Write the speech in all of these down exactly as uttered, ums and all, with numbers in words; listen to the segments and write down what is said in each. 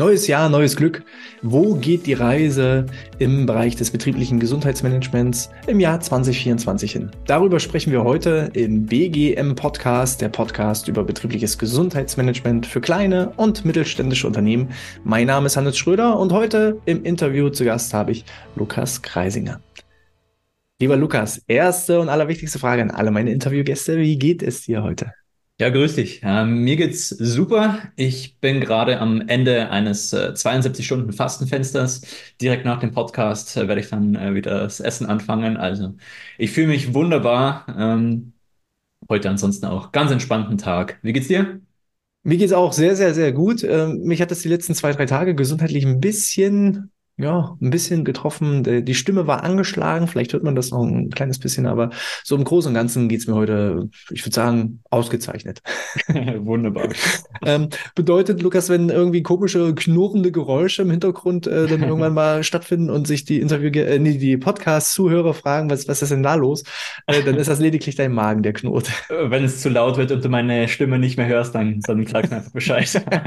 Neues Jahr, neues Glück. Wo geht die Reise im Bereich des betrieblichen Gesundheitsmanagements im Jahr zwanzig vierundzwanzig hin? Darüber sprechen wir heute im B G M Podcast, der Podcast über betriebliches Gesundheitsmanagement für kleine und mittelständische Unternehmen. Mein Name ist Hannes Schröder und heute im Interview zu Gast habe ich Lukas Kreisinger. Lieber Lukas, erste und allerwichtigste Frage an alle meine Interviewgäste. Wie geht es dir heute? Ja, grüß dich. Ähm, mir geht's super. Ich bin gerade am Ende eines äh, zweiundsiebzig Stunden Fastenfensters. Direkt nach dem Podcast äh, werde ich dann äh, wieder das Essen anfangen. Also ich fühle mich wunderbar. Ähm, heute ansonsten auch ganz entspannten Tag. Wie geht's dir? Mir geht's auch sehr, sehr, sehr gut. Ähm, mich hat es die letzten zwei, drei Tage gesundheitlich ein bisschen, ja, ein bisschen getroffen. Die die Stimme war angeschlagen. Vielleicht hört man das noch ein kleines bisschen, aber so im Großen und Ganzen geht's mir heute, ich würde sagen, ausgezeichnet. Wunderbar. Ähm, bedeutet, Lukas, wenn irgendwie komische, knurrende Geräusche im Hintergrund äh, dann irgendwann mal stattfinden und sich die Interview, äh, nee, die Podcast-Zuhörer fragen, was, was ist denn da los, äh, dann ist das lediglich dein Magen, der knurrt. Wenn es zu laut wird und du meine Stimme nicht mehr hörst, dann, dann sag mir einfach Bescheid.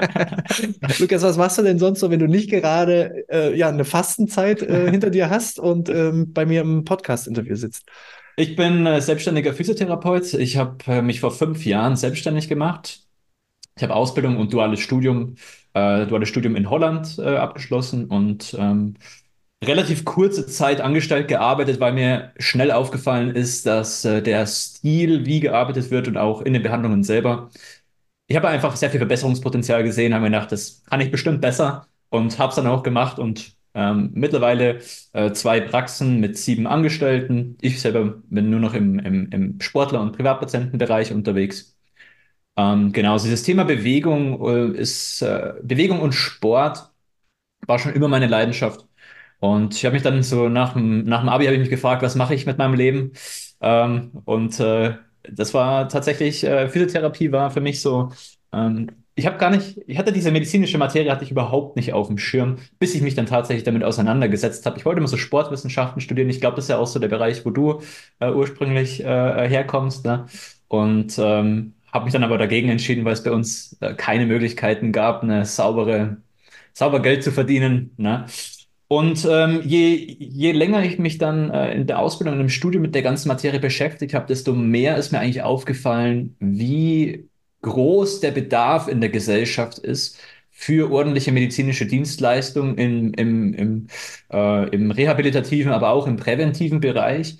Lukas, was machst du denn sonst so, wenn du nicht gerade äh, ja, eine Fastenzeit äh, hinter dir hast und ähm, bei mir im Podcast-Interview sitzt? Ich bin äh, selbstständiger Physiotherapeut. Ich habe äh, mich vor fünf Jahren selbstständig gemacht. Ich habe Ausbildung und duales Studium, äh, duales Studium in Holland äh, abgeschlossen und ähm, relativ kurze Zeit angestellt gearbeitet, weil mir schnell aufgefallen ist, dass äh, der Stil, wie gearbeitet wird und auch in den Behandlungen selber, ich habe einfach sehr viel Verbesserungspotenzial gesehen, habe mir gedacht, das kann ich bestimmt besser und habe es dann auch gemacht und ähm, mittlerweile äh, zwei Praxen mit sieben Angestellten. Ich selber bin nur noch im, im, im Sportler- und Privatpatientenbereich unterwegs. Ähm, genau, also dieses Thema Bewegung äh, ist äh, Bewegung und Sport war schon immer meine Leidenschaft. Und ich habe mich dann so nach dem, nach dem Abi habe ich mich gefragt, was mache ich mit meinem Leben? Ähm, und äh, das war tatsächlich, äh, Physiotherapie war für mich so, ähm, ich habe gar nicht, ich hatte diese medizinische Materie, hatte ich überhaupt nicht auf dem Schirm, bis ich mich dann tatsächlich damit auseinandergesetzt habe. Ich wollte immer so Sportwissenschaften studieren. Ich glaube, das ist ja auch so der Bereich, wo du äh, ursprünglich äh, herkommst, ne? Und ähm, habe mich dann aber dagegen entschieden, weil es bei uns äh, keine Möglichkeiten gab, eine saubere sauber Geld zu verdienen. Ne? Und ähm, je, je länger ich mich dann äh, in der Ausbildung und im Studium mit der ganzen Materie beschäftigt habe, desto mehr ist mir eigentlich aufgefallen, wie groß der Bedarf in der Gesellschaft ist für ordentliche medizinische Dienstleistungen im, im, im, äh, im rehabilitativen, aber auch im präventiven Bereich.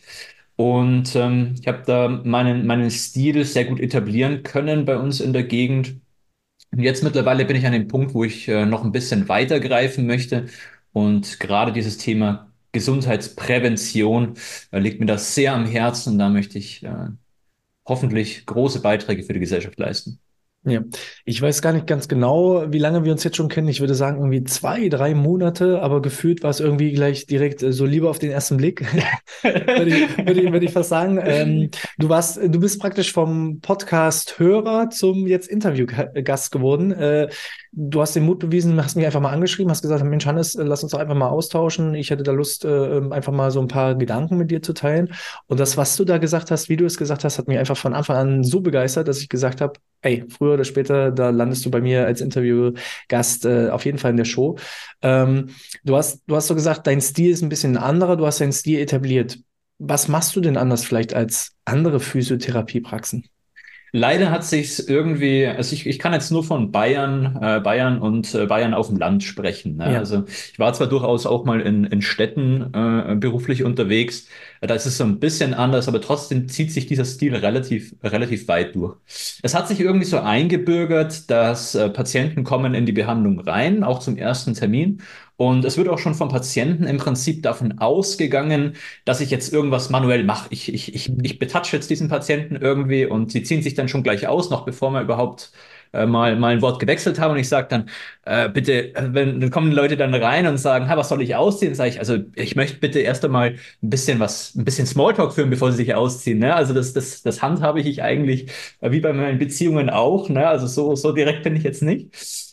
Und ähm, ich habe da meinen, meinen Stil sehr gut etablieren können bei uns in der Gegend. Und jetzt mittlerweile bin ich an dem Punkt, wo ich äh, noch ein bisschen weiter greifen möchte. Und gerade dieses Thema Gesundheitsprävention äh, liegt mir das sehr am Herzen. Da möchte ich äh, hoffentlich große Beiträge für die Gesellschaft leisten. Ja, ich weiß gar nicht ganz genau, wie lange wir uns jetzt schon kennen. Ich würde sagen, irgendwie zwei, drei Monate, aber gefühlt war es irgendwie gleich direkt äh, so Liebe auf den ersten Blick. Würde ich, würde ich, würde ich fast sagen. Ähm, du warst, du bist praktisch vom Podcast-Hörer zum jetzt Interviewgast geworden. Äh, du hast den Mut bewiesen, hast mich einfach mal angeschrieben, hast gesagt, Mensch, Hannes, äh, lass uns doch einfach mal austauschen. Ich hätte da Lust, äh, ähm, einfach mal so ein paar Gedanken mit dir zu teilen. Und das, was du da gesagt hast, wie du es gesagt hast, hat mich einfach von Anfang an so begeistert, dass ich gesagt habe, ey, früher oder später, da landest du bei mir als Interviewgast äh, auf jeden Fall in der Show. Ähm, du hast, du hast so gesagt, dein Stil ist ein bisschen ein anderer, du hast deinen Stil etabliert. Was machst du denn anders vielleicht als andere Physiotherapiepraxen? Leider hat sich's irgendwie, also ich, ich kann jetzt nur von Bayern, äh, Bayern und äh, Bayern auf dem Land sprechen. Ne? Ja. Also ich war zwar durchaus auch mal in, in Städten äh, beruflich unterwegs, da ist es so ein bisschen anders, aber trotzdem zieht sich dieser Stil relativ, relativ weit durch. Es hat sich irgendwie so eingebürgert, dass äh, Patienten kommen in die Behandlung rein, auch zum ersten Termin. Und es wird auch schon vom Patienten im Prinzip davon ausgegangen, dass ich jetzt irgendwas manuell mache. Ich, ich, ich, Mhm. ich betatsche jetzt diesen Patienten irgendwie und sie ziehen sich dann schon gleich aus, noch bevor wir überhaupt äh, mal, mal ein Wort gewechselt haben. Und ich sage dann, äh, bitte, äh, wenn dann kommen Leute dann rein und sagen, ha, was soll ich ausziehen? Sage ich, also ich möchte bitte erst einmal ein bisschen was, ein bisschen Smalltalk führen, bevor sie sich ausziehen. Ne? Also das, das, das handhabe ich eigentlich äh, wie bei meinen Beziehungen auch. Ne? Also so, so direkt bin ich jetzt nicht.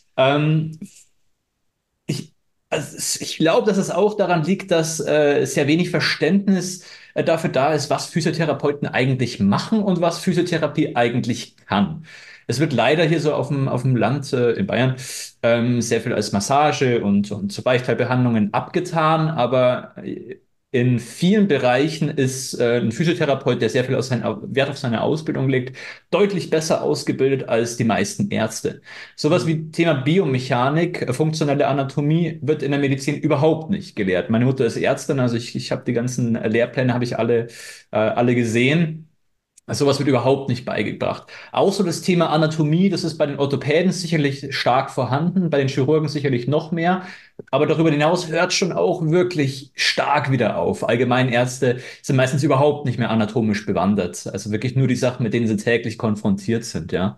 Ähm, ich, also es- ich glaube, dass es auch daran liegt, dass äh, sehr wenig Verständnis äh, dafür da ist, was Physiotherapeuten eigentlich machen und was Physiotherapie eigentlich kann. Es wird leider hier so auf dem, auf dem Land äh, in Bayern ähm, sehr viel als Massage und, und so Weichteilbehandlungen abgetan, aber äh, in vielen Bereichen ist äh, ein Physiotherapeut, der sehr viel aus seinen, Wert auf seine Ausbildung legt, deutlich besser ausgebildet als die meisten Ärzte. Sowas wie Thema Biomechanik, äh, funktionelle Anatomie wird in der Medizin überhaupt nicht gelehrt. Meine Mutter ist Ärztin, also ich, ich habe die ganzen Lehrpläne, habe ich alle, äh, alle gesehen. Also sowas wird überhaupt nicht beigebracht. Auch so das Thema Anatomie, das ist bei den Orthopäden sicherlich stark vorhanden, bei den Chirurgen sicherlich noch mehr. Aber darüber hinaus hört schon auch wirklich stark wieder auf. Allgemeinärzte sind meistens überhaupt nicht mehr anatomisch bewandert. Also wirklich nur die Sachen, mit denen sie täglich konfrontiert sind, ja.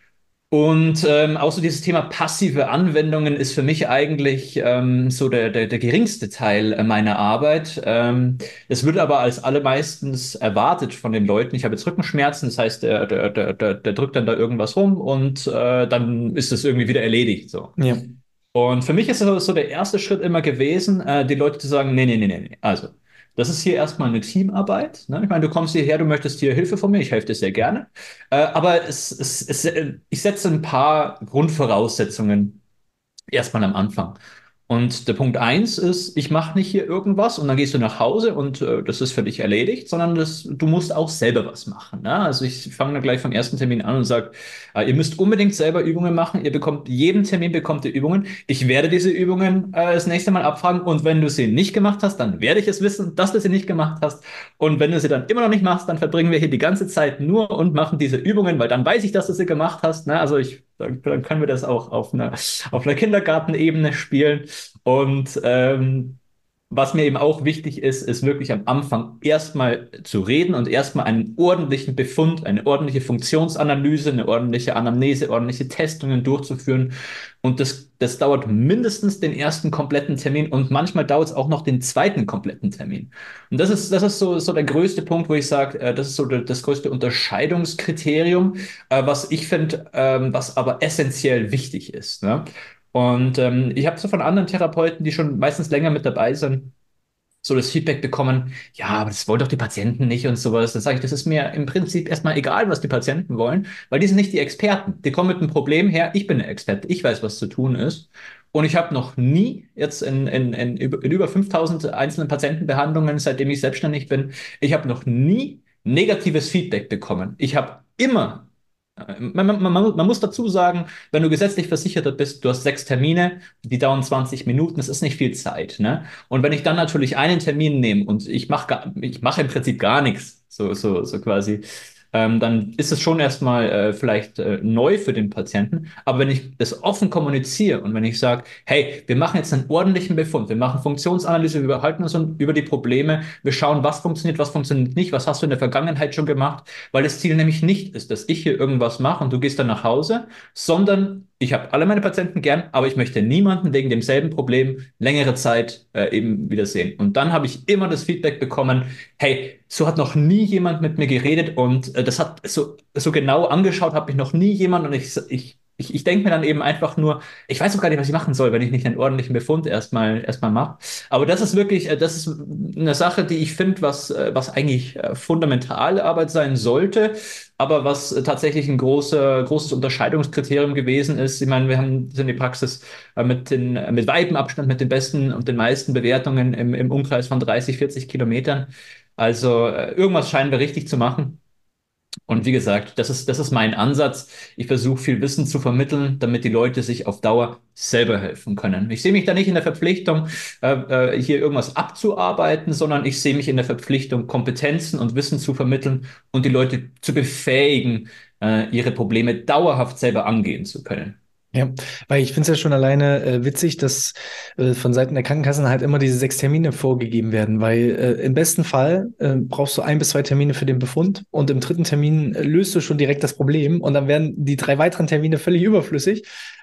Und ähm, auch so dieses Thema passive Anwendungen ist für mich eigentlich ähm, so der, der, der geringste Teil äh, meiner Arbeit. Ähm, es wird aber als allermeistens erwartet von den Leuten. Ich habe jetzt Rückenschmerzen, das heißt, der, der, der, der, der drückt dann da irgendwas rum und äh, dann ist es irgendwie wieder erledigt. So. Ja. Und für mich ist es so der erste Schritt immer gewesen, äh, die Leute zu sagen, nee, nee, nee, nee, nee. Also, das ist hier erstmal eine Teamarbeit. Ne? Ich meine, du kommst hierher, du möchtest hier Hilfe von mir, ich helfe dir sehr gerne. Äh, aber es, es, es, äh, ich setze ein paar Grundvoraussetzungen erstmal am Anfang. Und der Punkt eins ist, ich mache nicht hier irgendwas und dann gehst du nach Hause und äh, das ist für dich erledigt, sondern das, du musst auch selber was machen. Ne? Also ich fange dann gleich vom ersten Termin an und sage, äh, ihr müsst unbedingt selber Übungen machen. Ihr bekommt, jeden Termin bekommt ihr Übungen. Ich werde diese Übungen äh, das nächste Mal abfragen und wenn du sie nicht gemacht hast, dann werde ich es wissen, dass du sie nicht gemacht hast. Und wenn du sie dann immer noch nicht machst, dann verbringen wir hier die ganze Zeit nur und machen diese Übungen, weil dann weiß ich, dass du sie gemacht hast. Ne? Also ich, dann, dann können wir das auch auf einer, auf einer Kindergartenebene spielen. Und ähm, was mir eben auch wichtig ist, ist wirklich am Anfang erstmal zu reden und erstmal einen ordentlichen Befund, eine ordentliche Funktionsanalyse, eine ordentliche Anamnese, ordentliche Testungen durchzuführen. Und das, das dauert mindestens den ersten kompletten Termin und manchmal dauert es auch noch den zweiten kompletten Termin. Und das ist, das ist so, so der größte Punkt, wo ich sage, äh, das ist so der, das größte Unterscheidungskriterium, äh, was ich finde, ähm, was aber essentiell wichtig ist. Ne? Und ähm, ich habe so von anderen Therapeuten, die schon meistens länger mit dabei sind, so das Feedback bekommen, ja, aber das wollen doch die Patienten nicht und sowas. Dann sage ich, das ist mir im Prinzip erstmal egal, was die Patienten wollen, weil die sind nicht die Experten. Die kommen mit einem Problem her, ich bin der Experte, ich weiß, was zu tun ist. Und ich habe noch nie jetzt in, in, in, über, in über fünftausend einzelnen Patientenbehandlungen, seitdem ich selbstständig bin, ich habe noch nie negatives Feedback bekommen. Ich habe immer man, man, man, man muss dazu sagen, wenn du gesetzlich versichert bist, du hast sechs Termine, die dauern zwanzig Minuten, das ist nicht viel Zeit, ne? Und wenn ich dann natürlich einen Termin nehme und ich mache ich mache im Prinzip gar nichts, so, so, so quasi, ähm, dann ist es schon erstmal äh, vielleicht äh, neu für den Patienten. Aber wenn ich das offen kommuniziere und wenn ich sage, hey, wir machen jetzt einen ordentlichen Befund, wir machen Funktionsanalyse, wir behalten uns über die Probleme, wir schauen, was funktioniert, was funktioniert nicht, was hast du in der Vergangenheit schon gemacht, weil das Ziel nämlich nicht ist, dass ich hier irgendwas mache und du gehst dann nach Hause, sondern ich habe alle meine Patienten gern, aber ich möchte niemanden wegen demselben Problem längere Zeit äh, eben wiedersehen. Und dann habe ich immer das Feedback bekommen, hey, so hat noch nie jemand mit mir geredet und äh, das hat so, so genau angeschaut, habe ich noch nie jemand und ich, ich, ich, ich denke mir dann eben einfach nur, ich weiß auch gar nicht, was ich machen soll, wenn ich nicht einen ordentlichen Befund erstmal erstmal mache. Aber das ist wirklich, äh, das ist eine Sache, die ich finde, was, äh, was eigentlich äh, fundamentale Arbeit sein sollte, aber was äh, tatsächlich ein großer, großes Unterscheidungskriterium gewesen ist. Ich meine, wir haben sind die Praxis äh, mit den, äh, mit weitem Abstand mit den besten und den meisten Bewertungen im, im Umkreis von dreißig, vierzig Kilometern. Also äh, irgendwas scheinen wir richtig zu machen. Und wie gesagt, das ist, das ist mein Ansatz. Ich versuche viel Wissen zu vermitteln, damit die Leute sich auf Dauer selber helfen können. Ich sehe mich da nicht in der Verpflichtung, äh, äh, hier irgendwas abzuarbeiten, sondern ich sehe mich in der Verpflichtung, Kompetenzen und Wissen zu vermitteln und die Leute zu befähigen, äh, ihre Probleme dauerhaft selber angehen zu können. Ja, weil ich finde es ja schon alleine äh, witzig, dass äh, von Seiten der Krankenkassen halt immer diese sechs Termine vorgegeben werden, weil äh, im besten Fall äh, brauchst du ein bis zwei Termine für den Befund und im dritten Termin äh, löst du schon direkt das Problem und dann werden die drei weiteren Termine völlig überflüssig,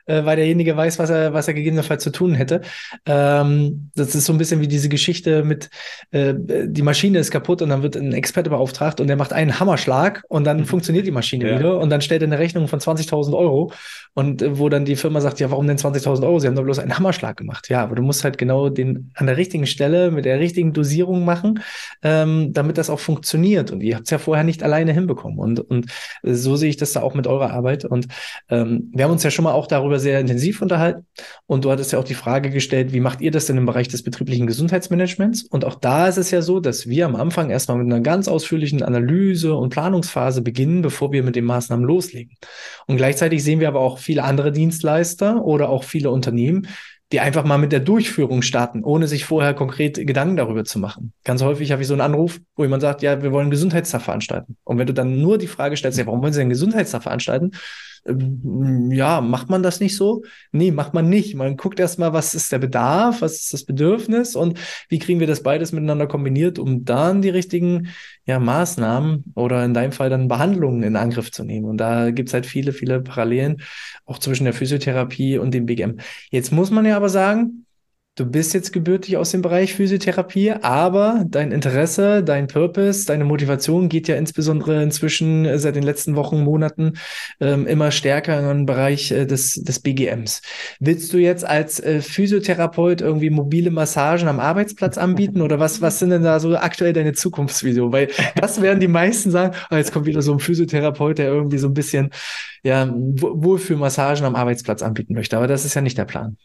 äh, weil derjenige weiß, was er, was er gegebenenfalls zu tun hätte. Ähm, das ist so ein bisschen wie diese Geschichte mit, äh, die Maschine ist kaputt und dann wird ein Experte beauftragt und der macht einen Hammerschlag und dann funktioniert die Maschine Ja. wieder und dann stellt er eine Rechnung von zwanzigtausend Euro und äh, wo dann die Firma sagt, ja, warum denn zwanzigtausend Euro? Sie haben doch bloß einen Hammerschlag gemacht. Ja, aber du musst halt genau den an der richtigen Stelle mit der richtigen Dosierung machen, ähm, damit das auch funktioniert. Und ihr habt es ja vorher nicht alleine hinbekommen. Und, und so sehe ich das da auch mit eurer Arbeit. Und ähm, wir haben uns ja schon mal auch darüber sehr intensiv unterhalten. Und du hattest ja auch die Frage gestellt, wie macht ihr das denn im Bereich des betrieblichen Gesundheitsmanagements? Und auch da ist es ja so, dass wir am Anfang erstmal mit einer ganz ausführlichen Analyse und Planungsphase beginnen, bevor wir mit den Maßnahmen loslegen. Und gleichzeitig sehen wir aber auch viele andere Dienstleister oder auch viele Unternehmen, die einfach mal mit der Durchführung starten, ohne sich vorher konkret Gedanken darüber zu machen. Ganz häufig habe ich so einen Anruf, wo jemand sagt, ja, wir wollen einen Gesundheitstag veranstalten. Und wenn du dann nur die Frage stellst, ja, warum wollen Sie einen Gesundheitstag veranstalten? Ähm, ja, macht man das nicht so? Nee, macht man nicht. Man guckt erstmal, was ist der Bedarf, was ist das Bedürfnis und wie kriegen wir das beides miteinander kombiniert, um dann die richtigen ja, Maßnahmen oder in deinem Fall dann Behandlungen in Angriff zu nehmen. Und da gibt es halt viele, viele Parallelen, auch zwischen der Physiotherapie und dem B G M. Jetzt muss man ja aber sagen, du bist jetzt gebürtig aus dem Bereich Physiotherapie, aber dein Interesse, dein Purpose, deine Motivation geht ja insbesondere inzwischen äh, seit den letzten Wochen, Monaten ähm, immer stärker in den Bereich äh, des, des B G Ms. Willst du jetzt als äh, Physiotherapeut irgendwie mobile Massagen am Arbeitsplatz anbieten oder was, was sind denn da so aktuell deine Zukunftsvision? Weil das werden die meisten sagen, ah, jetzt kommt wieder so ein Physiotherapeut, der irgendwie so ein bisschen ja, Wohlfühlmassagen am Arbeitsplatz anbieten möchte. Aber das ist ja nicht der Plan.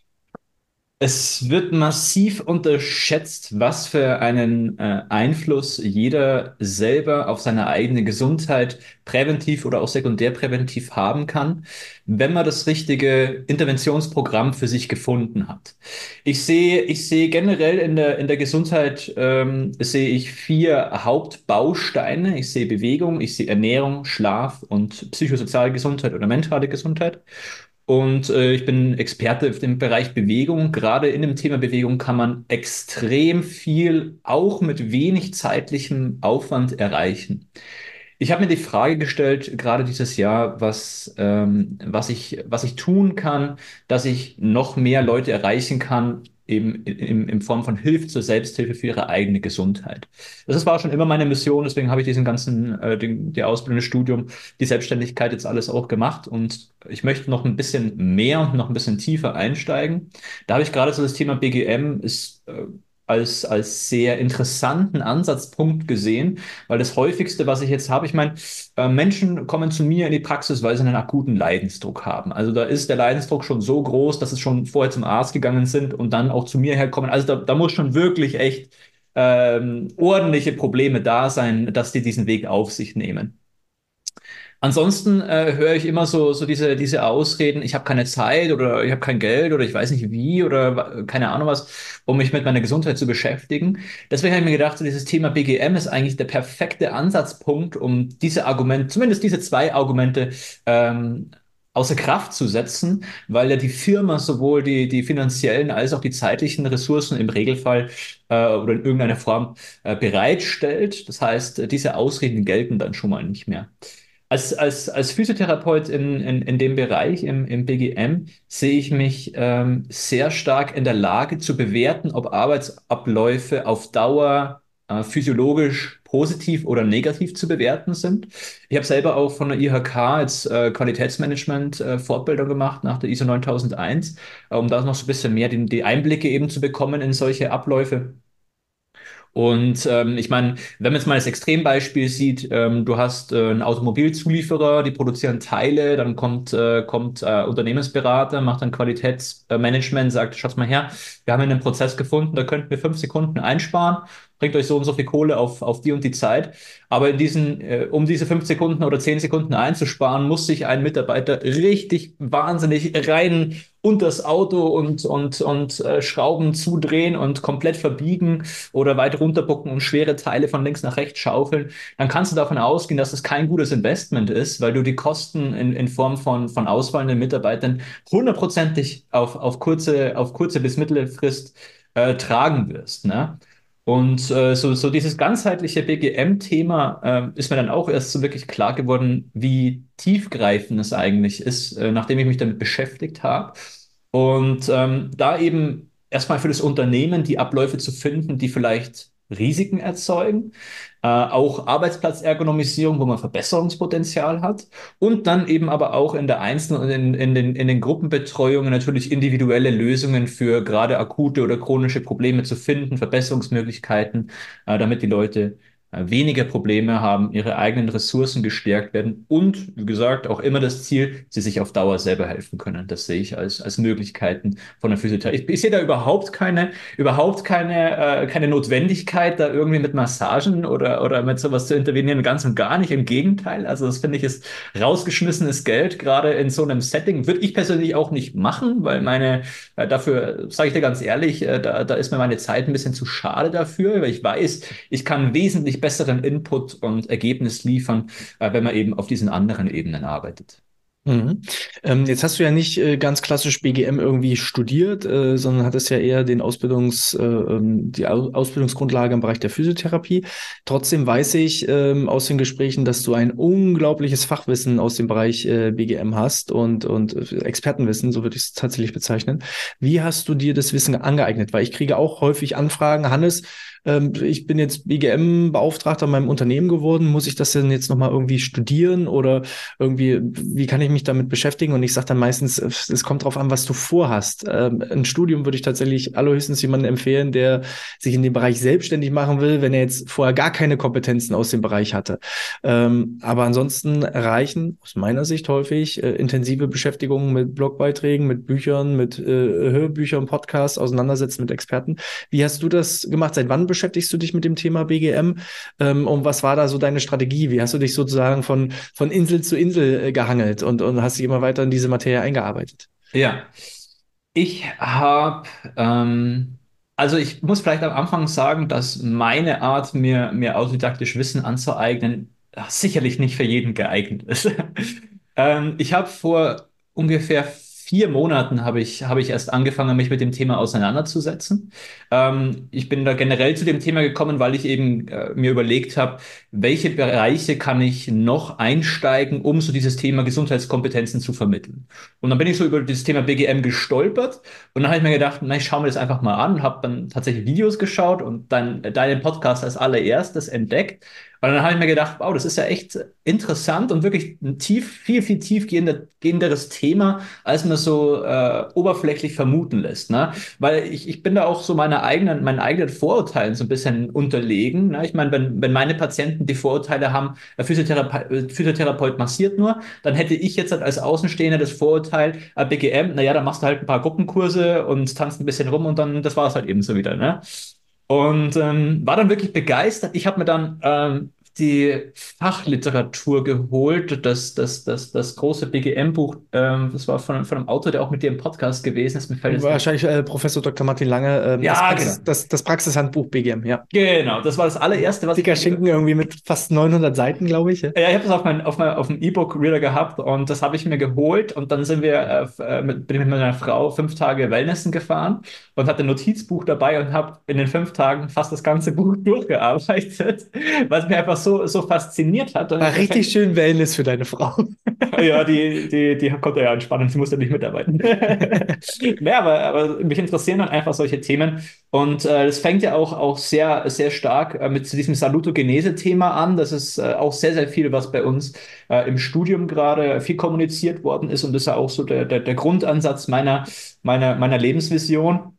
Es wird massiv unterschätzt, was für einen äh, Einfluss jeder selber auf seine eigene Gesundheit präventiv oder auch sekundärpräventiv haben kann, wenn man das richtige Interventionsprogramm für sich gefunden hat. Ich sehe, ich sehe generell in der, in der Gesundheit, ähm, sehe ich vier Hauptbausteine. Ich sehe Bewegung, ich sehe Ernährung, Schlaf und psychosoziale Gesundheit oder mentale Gesundheit. Und äh, ich bin Experte im Bereich Bewegung. Gerade in dem Thema Bewegung kann man extrem viel, auch mit wenig zeitlichem Aufwand erreichen. Ich habe mir die Frage gestellt, gerade dieses Jahr, was, ähm, was ich, was ich tun kann, dass ich noch mehr Leute erreichen kann, eben in, in Form von Hilfe zur Selbsthilfe für ihre eigene Gesundheit. Das war schon immer meine Mission, deswegen habe ich diesen ganzen, äh, den, die Ausbildung, das Studium, die Selbstständigkeit jetzt alles auch gemacht und ich möchte noch ein bisschen mehr und noch ein bisschen tiefer einsteigen. Da habe ich gerade so das Thema B G M ist, äh, als, als sehr interessanten Ansatzpunkt gesehen, weil das häufigste, was ich jetzt habe, ich meine, äh, Menschen kommen zu mir in die Praxis, weil sie einen akuten Leidensdruck haben. Also da ist der Leidensdruck schon so groß, dass es schon vorher zum Arzt gegangen sind und dann auch zu mir herkommen. Also da, da muss schon wirklich echt ähm, ordentliche Probleme da sein, dass die diesen Weg auf sich nehmen. Ansonsten äh, höre ich immer so, so diese, diese Ausreden, ich habe keine Zeit oder ich habe kein Geld oder ich weiß nicht wie oder wa- keine Ahnung was, um mich mit meiner Gesundheit zu beschäftigen. Deswegen habe ich mir gedacht, so dieses Thema B G M ist eigentlich der perfekte Ansatzpunkt, um diese Argumente, zumindest diese zwei Argumente, ähm, außer Kraft zu setzen, weil ja die Firma sowohl die, die finanziellen als auch die zeitlichen Ressourcen im Regelfall äh, oder in irgendeiner Form äh, bereitstellt. Das heißt, diese Ausreden gelten dann schon mal nicht mehr. Als, als, als Physiotherapeut in, in, in dem Bereich, im, im B G M, sehe ich mich ähm, sehr stark in der Lage zu bewerten, ob Arbeitsabläufe auf Dauer äh, physiologisch positiv oder negativ zu bewerten sind. Ich habe selber auch von der I H K jetzt äh, Qualitätsmanagement äh, Fortbildung gemacht nach der I S O neuntausend eins, äh, um da noch so ein bisschen mehr die, die Einblicke eben zu bekommen in solche Abläufe. Und ähm, ich meine, wenn man jetzt mal das Extrembeispiel sieht, ähm, du hast äh, einen Automobilzulieferer, die produzieren Teile, dann kommt, äh, kommt äh, Unternehmensberater, macht dann Qualitätsmanagement, sagt, schaut mal her, wir haben einen Prozess gefunden, da könnten wir fünf Sekunden einsparen, bringt euch so und so viel Kohle auf, auf die und die Zeit. Aber in diesen, äh, um diese fünf Sekunden oder zehn Sekunden einzusparen, muss sich ein Mitarbeiter richtig wahnsinnig rein unter das Auto und, und, und äh, Schrauben zudrehen und komplett verbiegen oder weit runterbucken und schwere Teile von links nach rechts schaufeln, dann kannst du davon ausgehen, dass es kein gutes Investment ist, weil du die Kosten in, in Form von, von ausfallenden Mitarbeitern hundertprozentig auf, auf kurze, auf kurze bis mittlere Frist äh, tragen wirst. Ne? Und äh, so, so dieses ganzheitliche B G M-Thema äh, ist mir dann auch erst so wirklich klar geworden, wie tiefgreifend es eigentlich ist, äh, nachdem ich mich damit beschäftigt habe. Und ähm, da eben erstmal für das Unternehmen die Abläufe zu finden, die vielleicht Risiken erzeugen, äh, auch Arbeitsplatzergonomisierung, wo man Verbesserungspotenzial hat und dann eben aber auch in der Einzelnen und in, in den, in den Gruppenbetreuungen natürlich individuelle Lösungen für gerade akute oder chronische Probleme zu finden, Verbesserungsmöglichkeiten, äh, damit die Leute äh, weniger Probleme haben, ihre eigenen Ressourcen gestärkt werden und, wie gesagt, auch immer das Ziel, sie sich auf Dauer selber helfen können. Das sehe ich als, als Möglichkeiten von der Physiotherapie. Ich, ich sehe da überhaupt keine, überhaupt keine, äh, keine Notwendigkeit, da irgendwie mit Massagen oder, oder mit sowas zu intervenieren, ganz und gar nicht. Im Gegenteil. Also das finde ich ist rausgeschmissenes Geld, gerade in so einem Setting. Würde ich persönlich auch nicht machen, weil meine, äh, dafür, sage ich dir ganz ehrlich, äh, da, da ist mir meine Zeit ein bisschen zu schade dafür, weil ich weiß, ich kann wesentlich besseren Input und Ergebnis liefern, äh, wenn man eben auf diesen anderen Ebenen arbeitet. Mhm. Ähm, jetzt hast du ja nicht äh, ganz klassisch B G M irgendwie studiert, äh, sondern hattest ja eher den Ausbildungs, äh, ähm, die Au Ausbildungsgrundlage im Bereich der Physiotherapie. Trotzdem weiß ich ähm, aus den Gesprächen, dass du ein unglaubliches Fachwissen aus dem Bereich äh, B G M hast und, und äh, Expertenwissen, so würde ich es tatsächlich bezeichnen. Wie hast du dir das Wissen angeeignet? Weil ich kriege auch häufig Anfragen, Hannes, ähm, ich bin jetzt B G M-Beauftragter in meinem Unternehmen geworden, muss ich das denn jetzt nochmal irgendwie studieren oder irgendwie, wie kann ich mich damit beschäftigen? Und ich sage dann meistens, es kommt drauf an, was du vorhast. Ähm, ein Studium würde ich tatsächlich allerhöchstens jemandem empfehlen, der sich in dem Bereich selbstständig machen will, wenn er jetzt vorher gar keine Kompetenzen aus dem Bereich hatte. Ähm, aber ansonsten reichen aus meiner Sicht häufig äh, intensive Beschäftigungen mit Blogbeiträgen, mit Büchern, mit äh, Hörbüchern, Podcasts, auseinandersetzen mit Experten. Wie hast du das gemacht? Seit wann beschäftigst du dich mit dem Thema B G M? Ähm, und was war da so deine Strategie? Wie hast du dich sozusagen von, von Insel zu Insel äh, gehangelt und, und hast dich immer weiter in diese Materie eingearbeitet? Ja, ich habe, ähm, also ich muss vielleicht am Anfang sagen, dass meine Art, mir, mir autodidaktisch Wissen anzueignen, sicherlich nicht für jeden geeignet ist. Ähm, ich habe vor ungefähr vier Monaten habe ich, habe ich erst angefangen, mich mit dem Thema auseinanderzusetzen. Ähm, ich bin da generell zu dem Thema gekommen, weil ich eben äh, mir überlegt habe, welche Bereiche kann ich noch einsteigen, um so dieses Thema Gesundheitskompetenzen zu vermitteln. Und dann bin ich so über das Thema B G M gestolpert und dann habe ich mir gedacht, na, ich schaue mir das einfach mal an und habe dann tatsächlich Videos geschaut und dann deinen Podcast als allererstes entdeckt. Und dann habe ich mir gedacht, wow, das ist ja echt interessant und wirklich ein tief, viel, viel tiefgehender- gehenderes Thema, als man so äh, oberflächlich vermuten lässt. Ne? Weil ich, ich bin da auch so meine eigenen, meinen eigenen Vorurteilen so ein bisschen unterlegen. Ne? Ich meine, wenn, wenn meine Patienten die Vorurteile haben, der Physiotherape äh, Physiotherapeut massiert nur, dann hätte ich jetzt halt als Außenstehender das Vorurteil, äh, B G M, naja, dann machst du halt ein paar Gruppenkurse und tanzt ein bisschen rum und dann, das war es halt eben so wieder, ne? Und ähm, war dann wirklich begeistert. Ich habe mir dann ähm, die Fachliteratur geholt, das, das, das, das große B G M-Buch, ähm, das war von, von einem Autor, der auch mit dir im Podcast gewesen ist. Mir fällt jetzt der. Wahrscheinlich äh, Professor Doktor Martin Lange, ähm, das Ja, genau. Praxis, das, das Praxishandbuch B G M, ja. Genau, das war das allererste, was ich Dicker mir. Schinken irgendwie mit fast neunhundert Seiten, glaube ich. Ja. Ja, ich habe das auf, mein, auf, mein, auf dem E-Book-Reader gehabt und das habe ich mir geholt und dann sind wir, äh, f- äh, mit, bin ich mit meiner Frau fünf Tage Wellnessen gefahren und hatte ein Notizbuch dabei und habe in den fünf Tagen fast das ganze Buch durchgearbeitet, was mich einfach so, so fasziniert hat. Und War da richtig fängt, schön Wellness für deine Frau. ja, die, die, die konnte ja entspannen, sie musste nicht mitarbeiten. Nee, aber, aber mich interessieren dann einfach solche Themen. Und äh, das fängt ja auch, auch sehr, sehr stark äh, mit diesem Salutogenese-Thema an. Das ist äh, auch sehr, sehr viel, was bei uns äh, im Studium gerade viel kommuniziert worden ist. Und das ist ja auch so der, der, der Grundansatz meiner, meiner, meiner Lebensvision.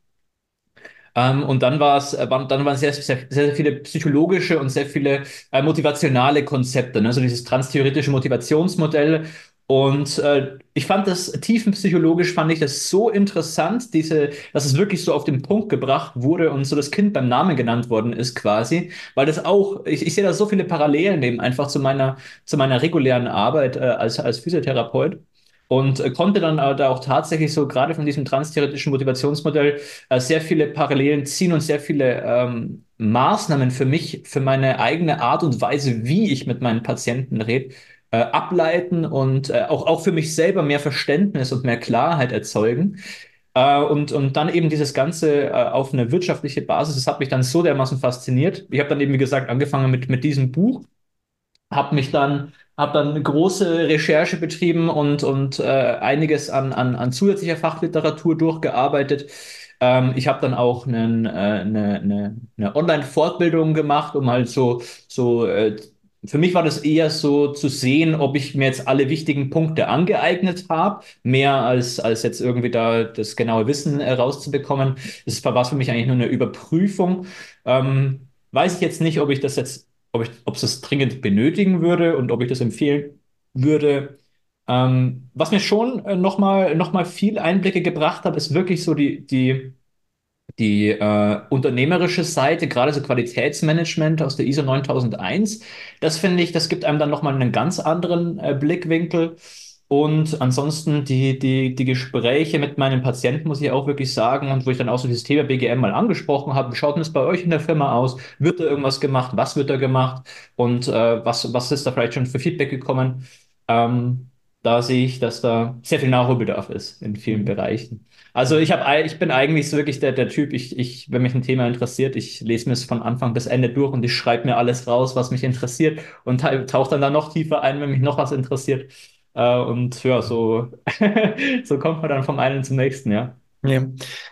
Ähm, und dann war es, äh, waren, dann waren sehr, sehr, sehr viele psychologische und sehr viele äh, motivationale Konzepte, ne? Also dieses transtheoretische Motivationsmodell. Und äh, ich fand das tiefenpsychologisch, fand ich das so interessant, diese, dass es wirklich so auf den Punkt gebracht wurde und so das Kind beim Namen genannt worden ist quasi, weil das auch, ich, ich sehe da so viele Parallelen eben einfach zu meiner, zu meiner regulären Arbeit äh, als, als Physiotherapeut. Und äh, konnte dann äh, da auch tatsächlich so gerade von diesem transtheoretischen Motivationsmodell äh, sehr viele Parallelen ziehen und sehr viele ähm, Maßnahmen für mich, für meine eigene Art und Weise, wie ich mit meinen Patienten rede, äh, ableiten und äh, auch, auch für mich selber mehr Verständnis und mehr Klarheit erzeugen. Äh, und, und dann eben dieses Ganze äh, auf eine wirtschaftliche Basis, das hat mich dann so dermaßen fasziniert. Ich habe dann eben, wie gesagt, angefangen mit, mit diesem Buch, habe mich dann, habe dann eine große Recherche betrieben und, und äh, einiges an, an, an zusätzlicher Fachliteratur durchgearbeitet. Ähm, ich habe dann auch einen, äh, eine, eine, eine Online-Fortbildung gemacht, um halt so, so äh, für mich war das eher so zu sehen, ob ich mir jetzt alle wichtigen Punkte angeeignet habe, mehr als, als jetzt irgendwie da das genaue Wissen äh, rauszubekommen. Das war was für mich eigentlich nur eine Überprüfung. Ähm, weiß ich jetzt nicht, ob ich das jetzt ob ich, ob es das dringend benötigen würde und ob ich das empfehlen würde. Ähm, was mir schon äh, nochmal noch mal viel Einblicke gebracht hat, ist wirklich so die, die, die äh, unternehmerische Seite, gerade so Qualitätsmanagement aus der I S O neuntausend eins. Das finde ich, das gibt einem dann nochmal einen ganz anderen äh, Blickwinkel. Und ansonsten die, die, die Gespräche mit meinen Patienten, muss ich auch wirklich sagen, und wo ich dann auch so dieses Thema B G M mal angesprochen habe, wie schaut denn das bei euch in der Firma aus? Wird da irgendwas gemacht? Was wird da gemacht? Und äh, was, was ist da vielleicht schon für Feedback gekommen? Ähm, Da sehe ich, dass da sehr viel Nachholbedarf ist in vielen Mhm. Bereichen. Also ich habe, ich bin eigentlich so wirklich der, der Typ, ich, ich, wenn mich ein Thema interessiert, ich lese mir es von Anfang bis Ende durch und ich schreibe mir alles raus, was mich interessiert und tau- tauche dann da noch tiefer ein, wenn mich noch was interessiert. Äh, und ja, so, so kommt man dann vom einen zum nächsten, ja. Ja.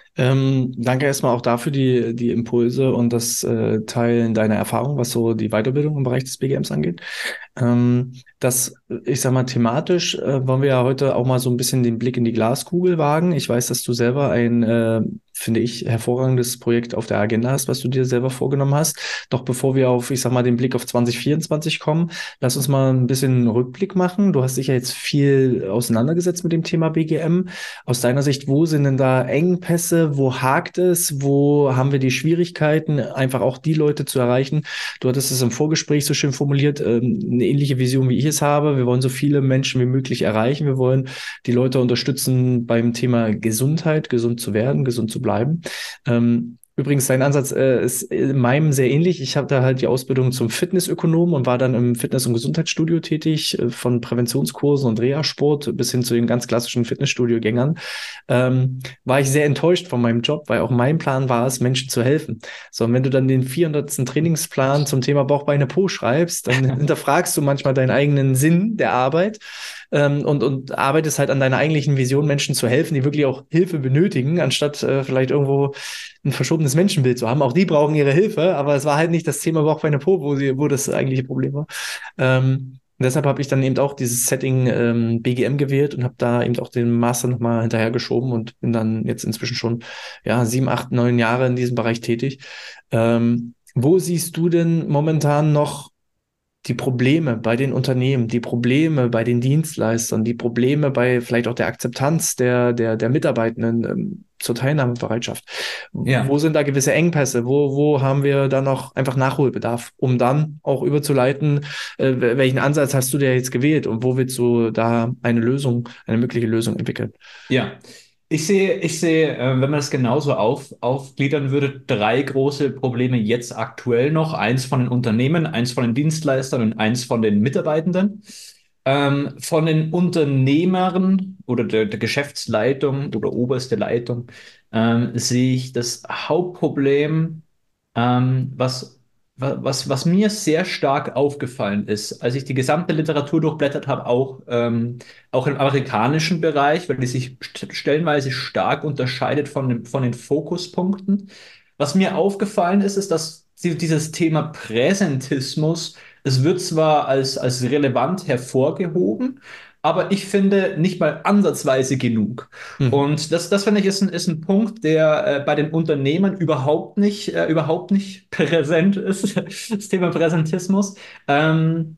Ähm, danke erstmal auch dafür die, die Impulse und das äh, Teilen deiner Erfahrung, was so die Weiterbildung im Bereich des B G Ms angeht. Ähm, das, ich sag mal, thematisch äh, wollen wir ja heute auch mal so ein bisschen den Blick in die Glaskugel wagen. Ich weiß, dass du selber ein, äh, finde ich, hervorragendes Projekt auf der Agenda hast, was du dir selber vorgenommen hast. Doch bevor wir auf, ich sag mal, den Blick auf zwanzig vierundzwanzig kommen, lass uns mal ein bisschen einen Rückblick machen. Du hast dich ja jetzt viel auseinandergesetzt mit dem Thema B G M. Aus deiner Sicht, wo sind denn da Engpässe? Wo hakt es? Wo haben wir die Schwierigkeiten, einfach auch die Leute zu erreichen? Du hattest es im Vorgespräch so schön formuliert, ähm, eine ähnliche Vision, wie ich es habe. Wir wollen so viele Menschen wie möglich erreichen. Wir wollen die Leute unterstützen beim Thema Gesundheit, gesund zu werden, gesund zu bleiben. Ähm, Übrigens, dein Ansatz äh, ist in meinem sehr ähnlich. Ich habe da halt die Ausbildung zum Fitnessökonom und war dann im Fitness- und Gesundheitsstudio tätig, äh, von Präventionskursen und Reha-Sport bis hin zu den ganz klassischen Fitnessstudio-Gängern. Ähm, war ich sehr enttäuscht von meinem Job, weil auch mein Plan war es, Menschen zu helfen. So, und wenn du dann den vierhundertsten. Trainingsplan zum Thema Bauch, Beine, Po schreibst, dann hinterfragst du manchmal deinen eigenen Sinn der Arbeit ähm, und, und arbeitest halt an deiner eigentlichen Vision, Menschen zu helfen, die wirklich auch Hilfe benötigen, anstatt äh, vielleicht irgendwo ein verschobenes Menschenbild zu haben. Auch die brauchen ihre Hilfe, aber es war halt nicht das Thema Bauch, Beine, Po, wo, sie, wo das eigentliche Problem war. Ähm, und deshalb habe ich dann eben auch dieses Setting ähm, B G M gewählt und habe da eben auch den Master nochmal hinterhergeschoben und bin dann jetzt inzwischen schon ja sieben, acht, neun Jahre in diesem Bereich tätig. Ähm, wo siehst du denn momentan noch die Probleme bei den Unternehmen, die Probleme bei den Dienstleistern, die Probleme bei vielleicht auch der Akzeptanz der, der, der Mitarbeitenden ähm, zur Teilnahmebereitschaft? Wo Ja. sind da gewisse Engpässe? Wo, wo haben wir da noch einfach Nachholbedarf, um dann auch überzuleiten, äh, welchen Ansatz hast du dir jetzt gewählt und wo willst du da eine Lösung, eine mögliche Lösung entwickeln? Ja, ich sehe, ich sehe, äh, wenn man das genauso auf, aufgliedern würde, drei große Probleme jetzt aktuell noch. Eins von den Unternehmen, eins von den Dienstleistern und eins von den Mitarbeitenden. Ähm, von den Unternehmern oder der, der Geschäftsleitung oder oberste Leitung ähm, sehe ich das Hauptproblem, ähm, was, wa- was, was mir sehr stark aufgefallen ist, als ich die gesamte Literatur durchblättert habe, auch, ähm, auch im amerikanischen Bereich, weil die sich st stellenweise stark unterscheidet von, dem, von den Fokuspunkten. Was mir aufgefallen ist, ist, dass sie- dieses Thema Präsentismus, es wird zwar als, als relevant hervorgehoben, aber ich finde nicht mal ansatzweise genug. Mhm. Und das, das finde ich ist ein, ist ein Punkt, der äh, bei den Unternehmen überhaupt nicht, äh, überhaupt nicht präsent ist, das Thema Präsentismus. Ähm,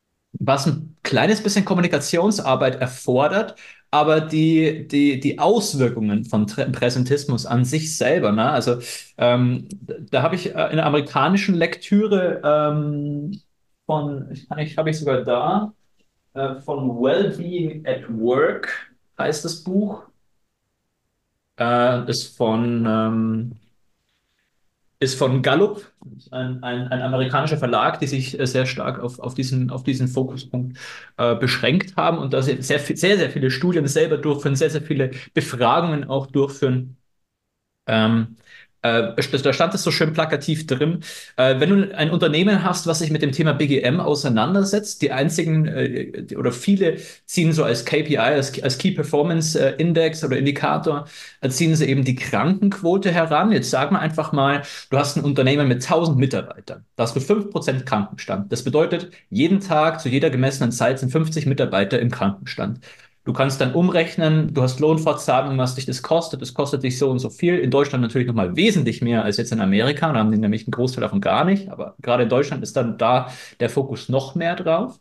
Was ein kleines bisschen Kommunikationsarbeit erfordert, aber die, die, die Auswirkungen von Tre- Präsentismus an sich selber, ne? Also ähm, da habe ich äh, in der amerikanischen Lektüre ähm, von, ich, kann ich, habe ich sogar da, äh, von Wellbeing at Work heißt das Buch, äh, ist von, ähm, ist von Gallup, ein, ein, ein amerikanischer Verlag, die sich äh, sehr stark auf, auf diesen, auf diesen Fokuspunkt äh, beschränkt haben und da sehr, sehr, viel- sehr, sehr viele Studien selber durchführen, sehr, sehr viele Befragungen auch durchführen. Ähm, äh, Da stand es so schön plakativ drin. Äh, wenn du ein Unternehmen hast, was sich mit dem Thema B G M auseinandersetzt, die einzigen äh, die- oder viele ziehen so als K P I, als, als Key Performance äh, Index oder Indikator, äh, ziehen sie eben die Krankenquote heran. Jetzt sagen wir einfach mal, du hast ein Unternehmen mit tausend Mitarbeitern. Da hast du fünf Prozent Krankenstand. Das bedeutet, jeden Tag zu jeder gemessenen Zeit sind fünfzig Mitarbeiter im Krankenstand. Du kannst dann umrechnen, du hast Lohnfortzahlungen, was dich das kostet. Das kostet dich so und so viel. In Deutschland natürlich nochmal wesentlich mehr als jetzt in Amerika. Da haben die nämlich einen Großteil davon gar nicht. Aber gerade in Deutschland ist dann da der Fokus noch mehr drauf.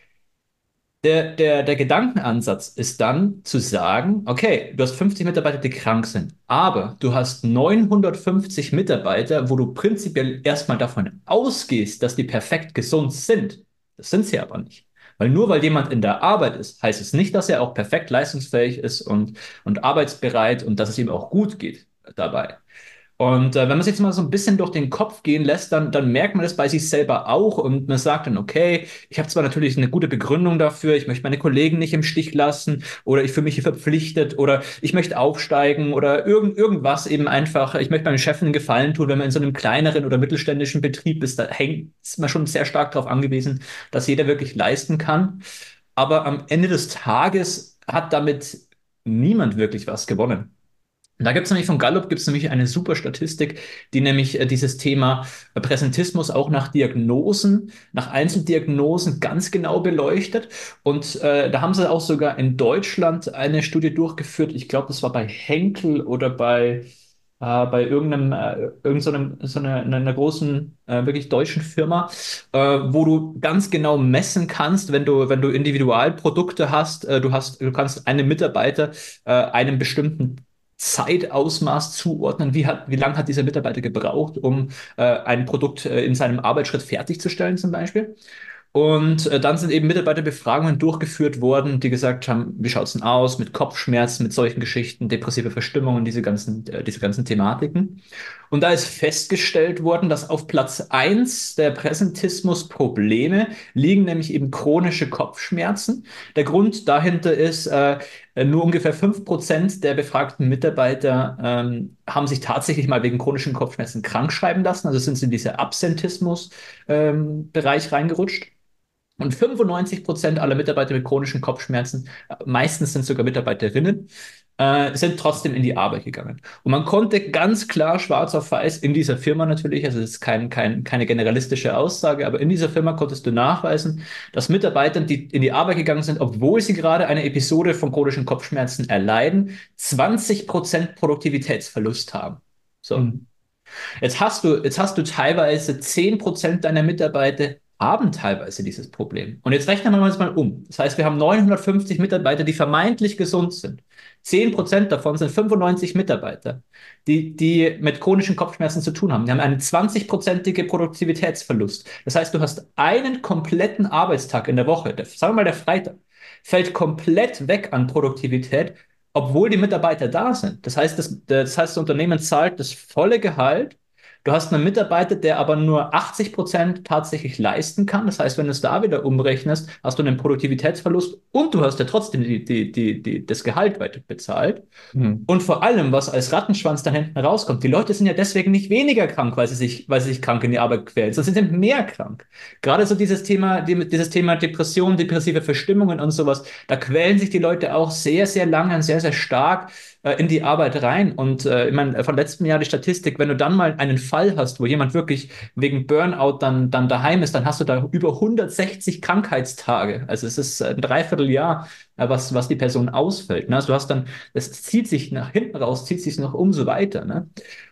Der, der, der Gedankenansatz ist dann zu sagen, okay, du hast fünfzig Mitarbeiter, die krank sind, aber du hast neunhundertfünfzig Mitarbeiter, wo du prinzipiell erstmal davon ausgehst, dass die perfekt gesund sind. Das sind sie aber nicht. Weil nur weil jemand in der Arbeit ist, heißt es nicht, dass er auch perfekt leistungsfähig ist und, und arbeitsbereit und dass es ihm auch gut geht dabei. Und äh, wenn man es jetzt mal so ein bisschen durch den Kopf gehen lässt, dann, dann merkt man das bei sich selber auch und man sagt dann, okay, ich habe zwar natürlich eine gute Begründung dafür, ich möchte meine Kollegen nicht im Stich lassen oder ich fühle mich hier verpflichtet oder ich möchte aufsteigen oder irgend, irgendwas eben einfach, ich möchte meinem Chef einen Gefallen tun, wenn man in so einem kleineren oder mittelständischen Betrieb ist, da hängt, ist man schon sehr stark darauf angewiesen, dass jeder wirklich leisten kann. Aber am Ende des Tages hat damit niemand wirklich was gewonnen. Da gibt es nämlich von Gallup gibt's nämlich eine super Statistik, die nämlich äh, dieses Thema äh, Präsentismus auch nach Diagnosen, nach Einzeldiagnosen ganz genau beleuchtet. Und äh, da haben sie auch sogar in Deutschland eine Studie durchgeführt. Ich glaube, das war bei Henkel oder bei, äh, bei irgendeinem, äh, irgend so einem, so einer, einer großen, äh, wirklich deutschen Firma, äh, wo du ganz genau messen kannst, wenn du, wenn du Individualprodukte hast, äh, du hast, du kannst einem Mitarbeiter äh, einem bestimmten Zeitausmaß zuordnen. Wie hat, wie lange hat dieser Mitarbeiter gebraucht, um äh, ein Produkt äh, in seinem Arbeitsschritt fertigzustellen, zum Beispiel? Und äh, dann sind eben Mitarbeiterbefragungen durchgeführt worden, die gesagt haben, wie schaut's denn aus mit Kopfschmerzen, mit solchen Geschichten, depressive Verstimmungen, diese ganzen, äh, diese ganzen Thematiken. Und da ist festgestellt worden, dass auf Platz eins der Präsentismus-Probleme liegen nämlich eben chronische Kopfschmerzen. Der Grund dahinter ist, äh, nur ungefähr fünf Prozent der befragten Mitarbeiter ähm, haben sich tatsächlich mal wegen chronischen Kopfschmerzen krank schreiben lassen. Also sind sie in diese Absentismus-Bereich reingerutscht. Und fünfundneunzig Prozent aller Mitarbeiter mit chronischen Kopfschmerzen, äh, meistens sind sogar Mitarbeiterinnen, äh, sind trotzdem in die Arbeit gegangen. Und man konnte ganz klar schwarz auf weiß in dieser Firma natürlich, also es ist kein, kein, keine generalistische Aussage, aber in dieser Firma konntest du nachweisen, dass Mitarbeiter, die in die Arbeit gegangen sind, obwohl sie gerade eine Episode von chronischen Kopfschmerzen erleiden, zwanzig Prozent Produktivitätsverlust haben. So. Mhm. Jetzt hast du, jetzt hast du teilweise zehn Prozent deiner Mitarbeiter haben teilweise dieses Problem. Und jetzt rechnen wir uns mal um. Das heißt, wir haben neunhundertfünfzig Mitarbeiter, die vermeintlich gesund sind. Zehn Prozent davon sind fünfundneunzig Mitarbeiter, die, die mit chronischen Kopfschmerzen zu tun haben. Die haben einen zwanzig-prozentige Produktivitätsverlust. Das heißt, du hast einen kompletten Arbeitstag in der Woche, der, sagen wir mal der Freitag, fällt komplett weg an Produktivität, obwohl die Mitarbeiter da sind. Das heißt, das, das heißt, das Unternehmen zahlt das volle Gehalt. Du hast einen Mitarbeiter, der aber nur achtzig Prozent tatsächlich leisten kann. Das heißt, wenn du es da wieder umrechnest, hast du einen Produktivitätsverlust und du hast ja trotzdem die, die, die, die, das Gehalt weiter bezahlt. Mhm. Und vor allem, was als Rattenschwanz dann hinten rauskommt, die Leute sind ja deswegen nicht weniger krank, weil sie sich, weil sie sich krank in die Arbeit quälen, sondern sie sind mehr krank. Gerade so dieses Thema, die, dieses Thema Depression, depressive Verstimmungen und sowas, da quälen sich die Leute auch sehr, sehr lange und sehr, sehr stark äh, in die Arbeit rein. Und äh, ich meine, von letztem Jahr die Statistik, wenn du dann mal einen Fall hast, wo jemand wirklich wegen Burnout dann, dann daheim ist, dann hast du da über hundertsechzig Krankheitstage. Also es ist ein Dreivierteljahr, äh, was, was die Person ausfällt. Ne? Also du hast dann, es zieht sich nach hinten raus, zieht sich noch umso weiter. Ne?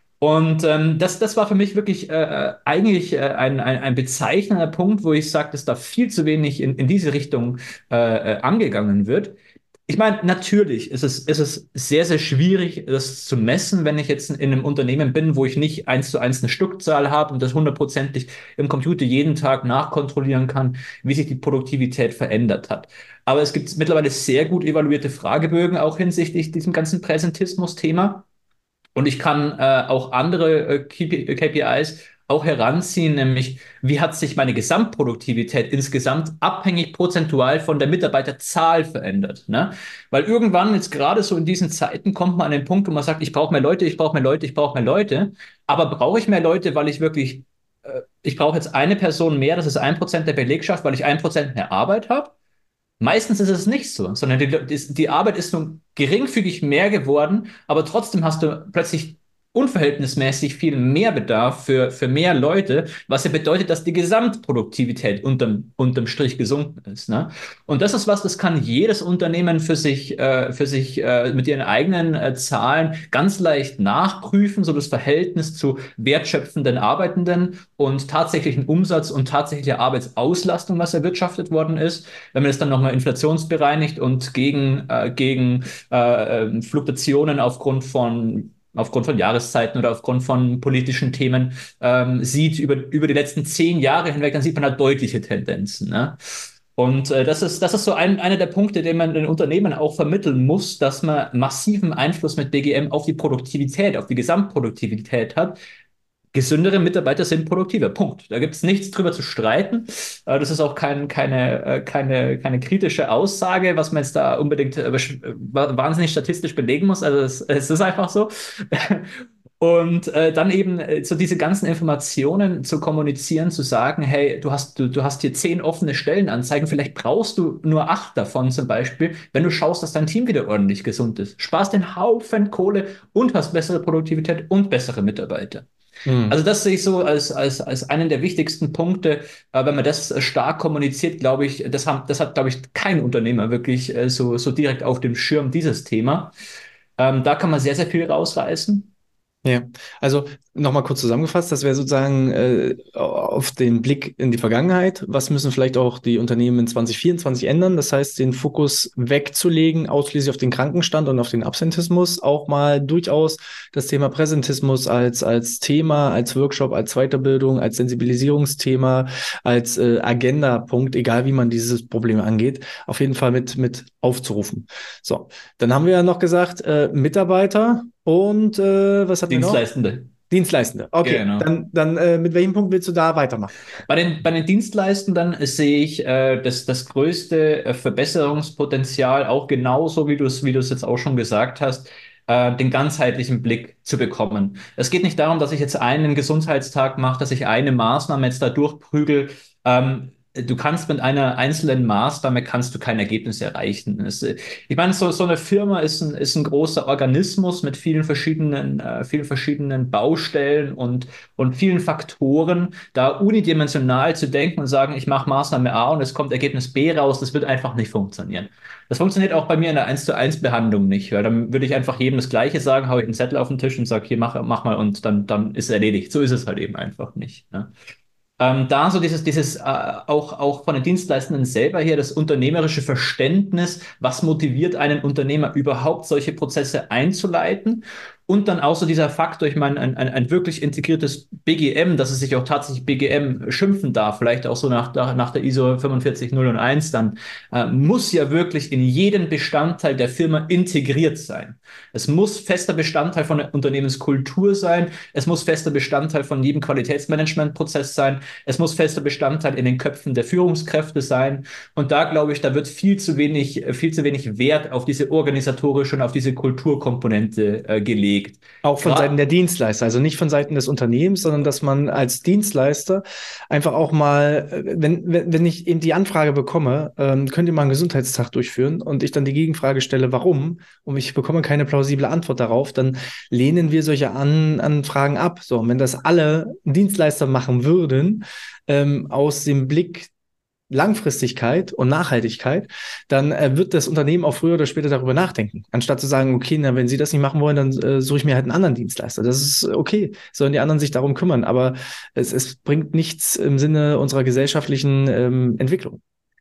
Und ähm, das, das war für mich wirklich äh, eigentlich äh, ein, ein, ein bezeichnender Punkt, wo ich sage, dass da viel zu wenig in, in diese Richtung äh, äh, angegangen wird. Ich meine, natürlich ist es, ist es sehr, sehr schwierig, das zu messen, wenn ich jetzt in einem Unternehmen bin, wo ich nicht eins zu eins eine Stückzahl habe und das hundertprozentig im Computer jeden Tag nachkontrollieren kann, wie sich die Produktivität verändert hat. Aber es gibt mittlerweile sehr gut evaluierte Fragebögen auch hinsichtlich diesem ganzen Präsentismus-Thema. Und ich kann äh, auch andere äh, K P Is auch heranziehen, nämlich wie hat sich meine Gesamtproduktivität insgesamt abhängig prozentual von der Mitarbeiterzahl verändert. Ne? Weil irgendwann, jetzt gerade so in diesen Zeiten, kommt man an den Punkt, wo man sagt, ich brauche mehr Leute, ich brauche mehr Leute, ich brauche mehr Leute. Aber brauche ich mehr Leute, weil ich wirklich, äh, ich brauche jetzt eine Person mehr, das ist ein Prozent der Belegschaft, weil ich ein Prozent mehr Arbeit habe? Meistens ist es nicht so, sondern die, die, die Arbeit ist nur geringfügig mehr geworden, aber trotzdem hast du plötzlich unverhältnismäßig viel mehr Bedarf für, für mehr Leute, was ja bedeutet, dass die Gesamtproduktivität unterm, unterm Strich gesunken ist. Ne? Und das ist was, das kann jedes Unternehmen für sich, äh, für sich äh, mit ihren eigenen äh, Zahlen ganz leicht nachprüfen, so das Verhältnis zu wertschöpfenden Arbeitenden und tatsächlichen Umsatz und tatsächliche Arbeitsauslastung, was erwirtschaftet worden ist. Wenn man das dann nochmal inflationsbereinigt und gegen, äh, gegen äh, äh, Fluktuationen aufgrund von aufgrund von Jahreszeiten oder aufgrund von politischen Themen ähm, sieht über, über die letzten zehn Jahre hinweg, dann sieht man da deutliche Tendenzen. Ne? Und äh, das ist, das ist so ein, einer der Punkte, den man den Unternehmen auch vermitteln muss, dass man massiven Einfluss mit B G M auf die Produktivität, auf die Gesamtproduktivität hat. Gesündere Mitarbeiter sind produktiver. Punkt. Da gibt es nichts drüber zu streiten. Äh, Das ist auch kein, keine, äh, keine, keine kritische Aussage, was man jetzt da unbedingt äh, besch- äh, wahnsinnig statistisch belegen muss. Also es, es ist einfach so. Und äh, dann eben äh, so diese ganzen Informationen zu kommunizieren, zu sagen, hey, du hast, du, du hast hier zehn offene Stellenanzeigen, vielleicht brauchst du nur acht davon zum Beispiel, wenn du schaust, dass dein Team wieder ordentlich gesund ist. Sparst den Haufen Kohle und hast bessere Produktivität und bessere Mitarbeiter. Mhm. Also das sehe ich so als, als, als einen der wichtigsten Punkte. Äh, wenn man das äh, stark kommuniziert, glaube ich, das, haben, das hat, glaube ich, kein Unternehmer wirklich äh, so, so direkt auf dem Schirm, dieses Thema. Ähm, da kann man sehr, sehr viel rausreißen. Ja, also nochmal kurz zusammengefasst, das wäre sozusagen äh, auf den Blick in die Vergangenheit. Was müssen vielleicht auch die Unternehmen in zwanzig vierundzwanzig ändern? Das heißt, den Fokus wegzulegen, ausschließlich auf den Krankenstand und auf den Absentismus, auch mal durchaus das Thema Präsentismus als, als Thema, als Workshop, als Weiterbildung, als Sensibilisierungsthema, als äh, Agendapunkt, egal wie man dieses Problem angeht, auf jeden Fall mit, mit aufzurufen. So, dann haben wir ja noch gesagt, äh, Mitarbeiter. Und äh, was hatten wir noch? Dienstleistende. Dienstleistende. Okay, Genau. dann, dann äh, mit welchem Punkt willst du da weitermachen? Bei den, bei den Dienstleistenden sehe ich äh, das, das größte äh, Verbesserungspotenzial, auch genauso wie du es, wie du es jetzt auch schon gesagt hast, äh, den ganzheitlichen Blick zu bekommen. Es geht nicht darum, dass ich jetzt einen Gesundheitstag mache, dass ich eine Maßnahme jetzt da durchprügel. Ähm, Du kannst mit einer einzelnen Maßnahme kannst du kein Ergebnis erreichen. Es, äh, ich meine, so, so eine Firma ist ein, ist ein großer Organismus mit vielen verschiedenen, äh, vielen verschiedenen Baustellen und, und vielen Faktoren. Da unidimensional zu denken und sagen, ich mache Maßnahme A und es kommt Ergebnis B raus, das wird einfach nicht funktionieren. Das funktioniert auch bei mir in der eins zu eins Behandlung nicht, weil dann würde ich einfach jedem das Gleiche sagen, hau ich einen Zettel auf den Tisch und sage, hier, mach, mach mal und dann, dann ist es erledigt. So ist es halt eben einfach nicht. Ne? Ähm, da so dieses, dieses äh, auch, auch von den Dienstleistenden selber her, das unternehmerische Verständnis, was motiviert einen Unternehmer überhaupt, solche Prozesse einzuleiten. Und dann auch so dieser Faktor, ich meine, ein, ein, ein wirklich integriertes B G M, dass es sich auch tatsächlich B G M schimpfen darf, vielleicht auch so nach, nach der I S O vier vier null null eins dann, äh, muss ja wirklich in jeden Bestandteil der Firma integriert sein. Es muss fester Bestandteil von der Unternehmenskultur sein, es muss fester Bestandteil von jedem Qualitätsmanagementprozess sein, es muss fester Bestandteil in den Köpfen der Führungskräfte sein. Und da glaube ich, da wird viel zu wenig, viel zu wenig Wert auf diese organisatorische und auf diese Kulturkomponente äh, gelegt. Auch von Seiten Gerade der Dienstleister, also nicht von Seiten des Unternehmens, sondern dass man als Dienstleister einfach auch mal, äh, wenn, wenn, wenn ich eben die Anfrage bekomme, ähm, könnt ihr mal einen Gesundheitstag durchführen und ich dann die Gegenfrage stelle, warum, und ich bekomme keine plausible Antwort darauf, dann lehnen wir solche An Anfragen ab. So, und wenn das alle Dienstleister machen würden, ähm, aus dem Blick Langfristigkeit und Nachhaltigkeit, dann äh, wird das Unternehmen auch früher oder später darüber nachdenken. Anstatt zu sagen, okay, na, wenn Sie das nicht machen wollen, dann äh, suche ich mir halt einen anderen Dienstleister. Das ist okay, sollen die anderen sich darum kümmern, aber es, es bringt nichts im Sinne unserer gesellschaftlichen ähm, Entwicklung.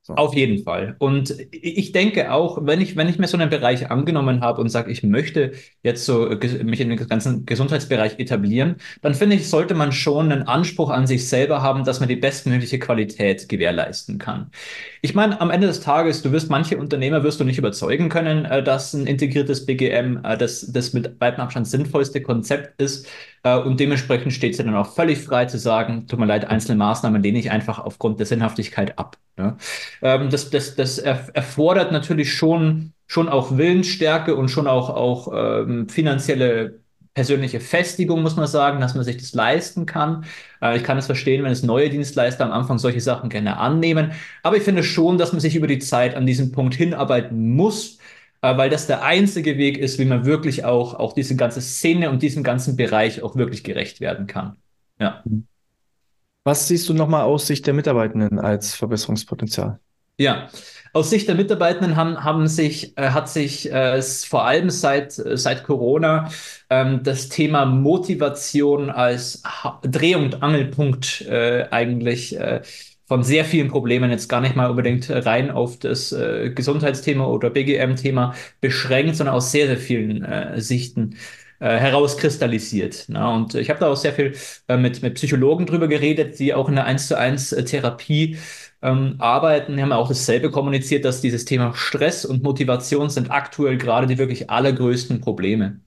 So. Auf jeden Fall. Und ich denke auch, wenn ich, wenn ich mir so einen Bereich angenommen habe und sage, ich möchte jetzt so ges- mich in den ganzen Gesundheitsbereich etablieren, dann finde ich, sollte man schon einen Anspruch an sich selber haben, dass man die bestmögliche Qualität gewährleisten kann. Ich meine, am Ende des Tages, du wirst manche Unternehmer wirst du nicht überzeugen können, äh, dass ein integriertes B G M äh, das, das mit weitem Abstand sinnvollste Konzept ist. Äh, und dementsprechend steht es ja dann auch völlig frei zu sagen, tut mir leid, einzelne Maßnahmen lehne ich einfach aufgrund der Sinnhaftigkeit ab. Ne? Ähm, das, das, das er, erfordert natürlich schon, schon auch Willensstärke und schon auch, auch ähm, finanzielle persönliche Festigung, muss man sagen, dass man sich das leisten kann. Äh, ich kann es verstehen, wenn es neue Dienstleister am Anfang solche Sachen gerne annehmen. Aber ich finde schon, dass man sich über die Zeit an diesen Punkt hinarbeiten muss, äh, weil das der einzige Weg ist, wie man wirklich auch, auch diese ganze Szene und diesem ganzen Bereich auch wirklich gerecht werden kann. Ja. Was siehst du nochmal aus Sicht der Mitarbeitenden als Verbesserungspotenzial? Ja, aus Sicht der Mitarbeitenden haben, haben sich, äh, hat sich äh, es vor allem seit, äh, seit Corona ähm, das Thema Motivation als ha Dreh- und Angelpunkt äh, eigentlich äh, von sehr vielen Problemen, jetzt gar nicht mal unbedingt rein auf das äh, Gesundheitsthema oder B G M-Thema beschränkt, sondern aus sehr, sehr vielen äh, Sichten äh, herauskristallisiert. Na, und ich habe da auch sehr viel äh, mit, mit Psychologen drüber geredet, die auch in der eins zu eins Therapie ähm, arbeiten. Die haben auch dasselbe kommuniziert, dass dieses Thema Stress und Motivation sind aktuell gerade die wirklich allergrößten Probleme.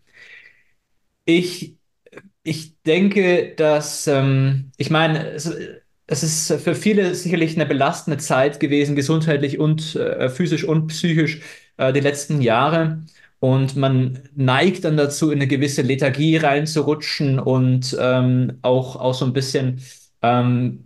Ich ich denke, dass, ähm, ich meine, es, es ist für viele sicherlich eine belastende Zeit gewesen, gesundheitlich und äh, physisch und psychisch äh, die letzten Jahre. Und man neigt dann dazu, in eine gewisse Lethargie reinzurutschen und ähm, auch, auch so ein bisschen ähm,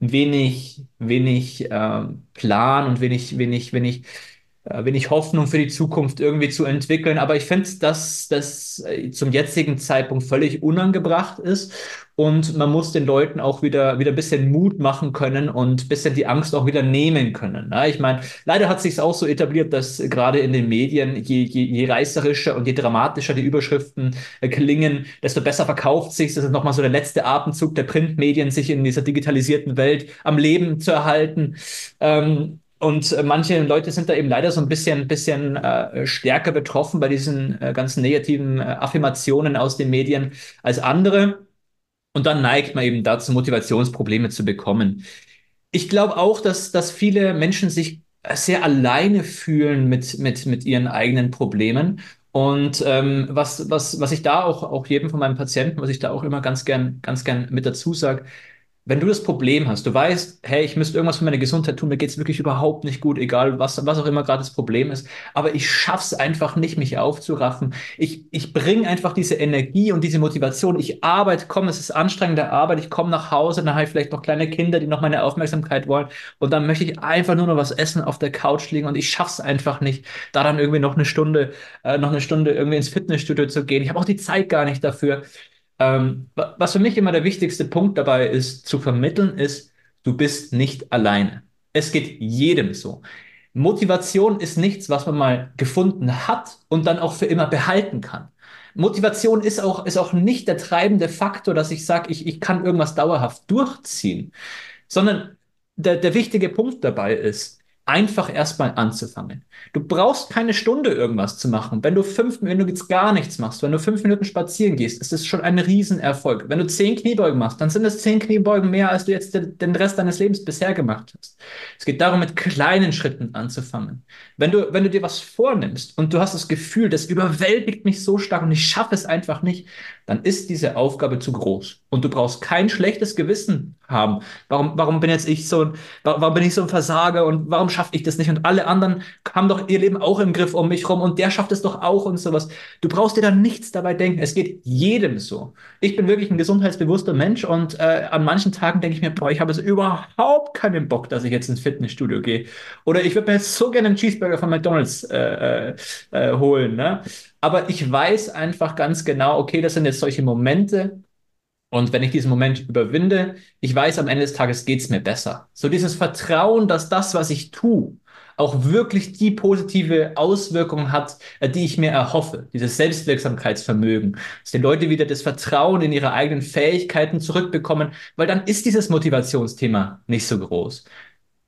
wenig, wenig ähm, Plan und wenig, wenig, wenig äh, wenig Hoffnung für die Zukunft irgendwie zu entwickeln. Aber ich finde, dass das äh, zum jetzigen Zeitpunkt völlig unangebracht ist. Und man muss den Leuten auch wieder, wieder ein bisschen Mut machen können und ein bisschen die Angst auch wieder nehmen können. Ja, ich meine, leider hat sich auch so etabliert, dass gerade in den Medien, je, je, je reißerischer und je dramatischer die Überschriften äh, klingen, desto besser verkauft sich. Das ist nochmal so der letzte Atemzug der Printmedien, sich in dieser digitalisierten Welt am Leben zu erhalten. Ähm, und äh, manche Leute sind da eben leider so ein bisschen, bisschen äh, stärker betroffen bei diesen äh, ganzen negativen äh, Affirmationen aus den Medien als andere. Und dann neigt man eben dazu, Motivationsprobleme zu bekommen. Ich glaube auch, dass, dass viele Menschen sich sehr alleine fühlen mit, mit, mit ihren eigenen Problemen. Und ähm, was, was, was ich da auch, auch jedem von meinen Patienten, was ich da auch immer ganz gern, ganz gern mit dazu sage, wenn du das Problem hast, du weißt, hey, ich müsste irgendwas für meine Gesundheit tun, mir geht's wirklich überhaupt nicht gut, egal was, was auch immer gerade das Problem ist, aber ich schaff's einfach nicht, mich aufzuraffen. Ich, ich bringe einfach diese Energie und diese Motivation. Ich arbeite, komm, es ist anstrengende Arbeit, ich komme nach Hause, dann habe ich vielleicht noch kleine Kinder, die noch meine Aufmerksamkeit wollen und dann möchte ich einfach nur noch was essen, auf der Couch liegen und ich schaff's einfach nicht, da dann irgendwie noch eine Stunde, äh, noch eine Stunde irgendwie ins Fitnessstudio zu gehen. Ich habe auch die Zeit gar nicht dafür. Ähm, wa- was für mich immer der wichtigste Punkt dabei ist, zu vermitteln, ist, du bist nicht alleine. Es geht jedem so. Motivation ist nichts, was man mal gefunden hat und dann auch für immer behalten kann. Motivation ist auch, ist auch nicht der treibende Faktor, dass ich sage, ich, ich kann irgendwas dauerhaft durchziehen, sondern der, der wichtige Punkt dabei ist, einfach erstmal anzufangen. Du brauchst keine Stunde irgendwas zu machen. Wenn du fünf, wenn du jetzt gar nichts machst, wenn du fünf Minuten spazieren gehst, ist das schon ein Riesenerfolg. Wenn du zehn Kniebeugen machst, dann sind es zehn Kniebeugen mehr, als du jetzt den, den Rest deines Lebens bisher gemacht hast. Es geht darum, mit kleinen Schritten anzufangen. Wenn du, wenn du dir was vornimmst und du hast das Gefühl, das überwältigt mich so stark und ich schaffe es einfach nicht, dann ist diese Aufgabe zu groß. Und du brauchst kein schlechtes Gewissen haben. Warum, warum bin jetzt ich so ein, warum bin ich so ein Versager und warum schaffe ich das nicht? Und alle anderen haben doch ihr Leben auch im Griff um mich rum und der schafft es doch auch und sowas. Du brauchst dir da nichts dabei denken. Es geht jedem so. Ich bin wirklich ein gesundheitsbewusster Mensch und äh, an manchen Tagen denke ich mir, boah, ich habe jetzt überhaupt keinen Bock, dass ich jetzt ins Fitnessstudio gehe. Oder ich würde mir jetzt so gerne einen Cheeseburger von McDonald's äh, äh, äh, holen, ne? Aber ich weiß einfach ganz genau, okay, das sind jetzt solche Momente, und wenn ich diesen Moment überwinde, ich weiß, am Ende des Tages geht's mir besser. So dieses Vertrauen, dass das, was ich tue, auch wirklich die positive Auswirkung hat, äh, die ich mir erhoffe. Dieses Selbstwirksamkeitsvermögen. Dass die Leute wieder das Vertrauen in ihre eigenen Fähigkeiten zurückbekommen, weil dann ist dieses Motivationsthema nicht so groß.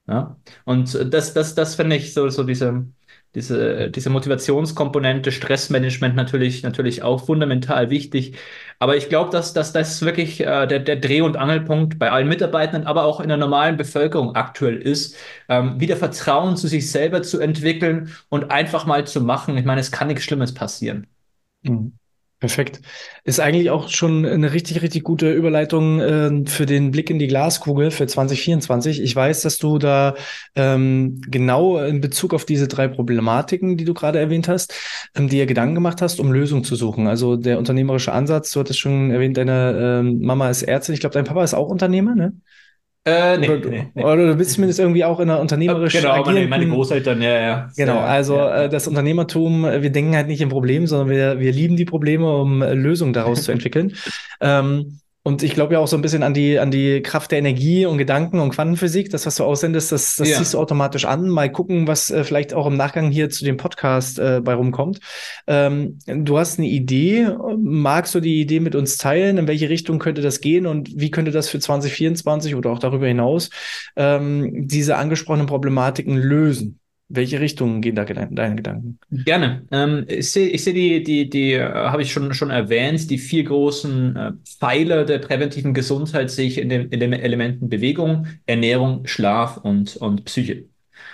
Ja? Und das, das, das finde ich so, so diese, diese, diese Motivationskomponente, Stressmanagement natürlich, natürlich auch fundamental wichtig. Aber ich glaube, dass, dass das wirklich äh, der, der Dreh- und Angelpunkt bei allen Mitarbeitenden, aber auch in der normalen Bevölkerung aktuell ist, ähm, wieder Vertrauen zu sich selber zu entwickeln und einfach mal zu machen. Ich meine, es kann nichts Schlimmes passieren. Mhm. Perfekt. Ist eigentlich auch schon eine richtig, richtig gute Überleitung äh, für den Blick in die Glaskugel für zwanzig vierundzwanzig. Ich weiß, dass du da ähm, genau in Bezug auf diese drei Problematiken, die du gerade erwähnt hast, ähm, dir Gedanken gemacht hast, um Lösungen zu suchen. Also der unternehmerische Ansatz, du hattest schon erwähnt, deine ähm, Mama ist Ärztin. Ich glaube, dein Papa ist auch Unternehmer, ne? Äh, Oder nee, du, nee, nee. oder du bist zumindest irgendwie auch in einer Äh, unternehmerisch genau, meine, meine agierenden. Großeltern, ja, ja, Genau, sehr, also ja, äh, ja. das Unternehmertum, äh, wir denken halt nicht in Problemen, sondern wir, wir lieben die Probleme, um äh, Lösungen daraus zu entwickeln. Ähm, und ich glaube ja auch so ein bisschen an die, an die Kraft der Energie und Gedanken und Quantenphysik. Das, was du aussendest, das, das ziehst du Ja. automatisch an. Mal gucken, was äh, vielleicht auch im Nachgang hier zu dem Podcast äh, bei rumkommt. Ähm, du hast eine Idee. Magst du die Idee mit uns teilen? In welche Richtung könnte das gehen und wie könnte das für zwanzig vierundzwanzig oder auch darüber hinaus ähm, diese angesprochenen Problematiken lösen? Welche Richtungen gehen da gedan- deine Gedanken? Gerne. Ähm, ich sehe, ich sehe die, die, die, äh, habe ich schon, schon erwähnt, die vier großen äh, Pfeiler der präventiven Gesundheit sehe ich in den, in den Elementen Bewegung, Ernährung, Schlaf und, und Psyche.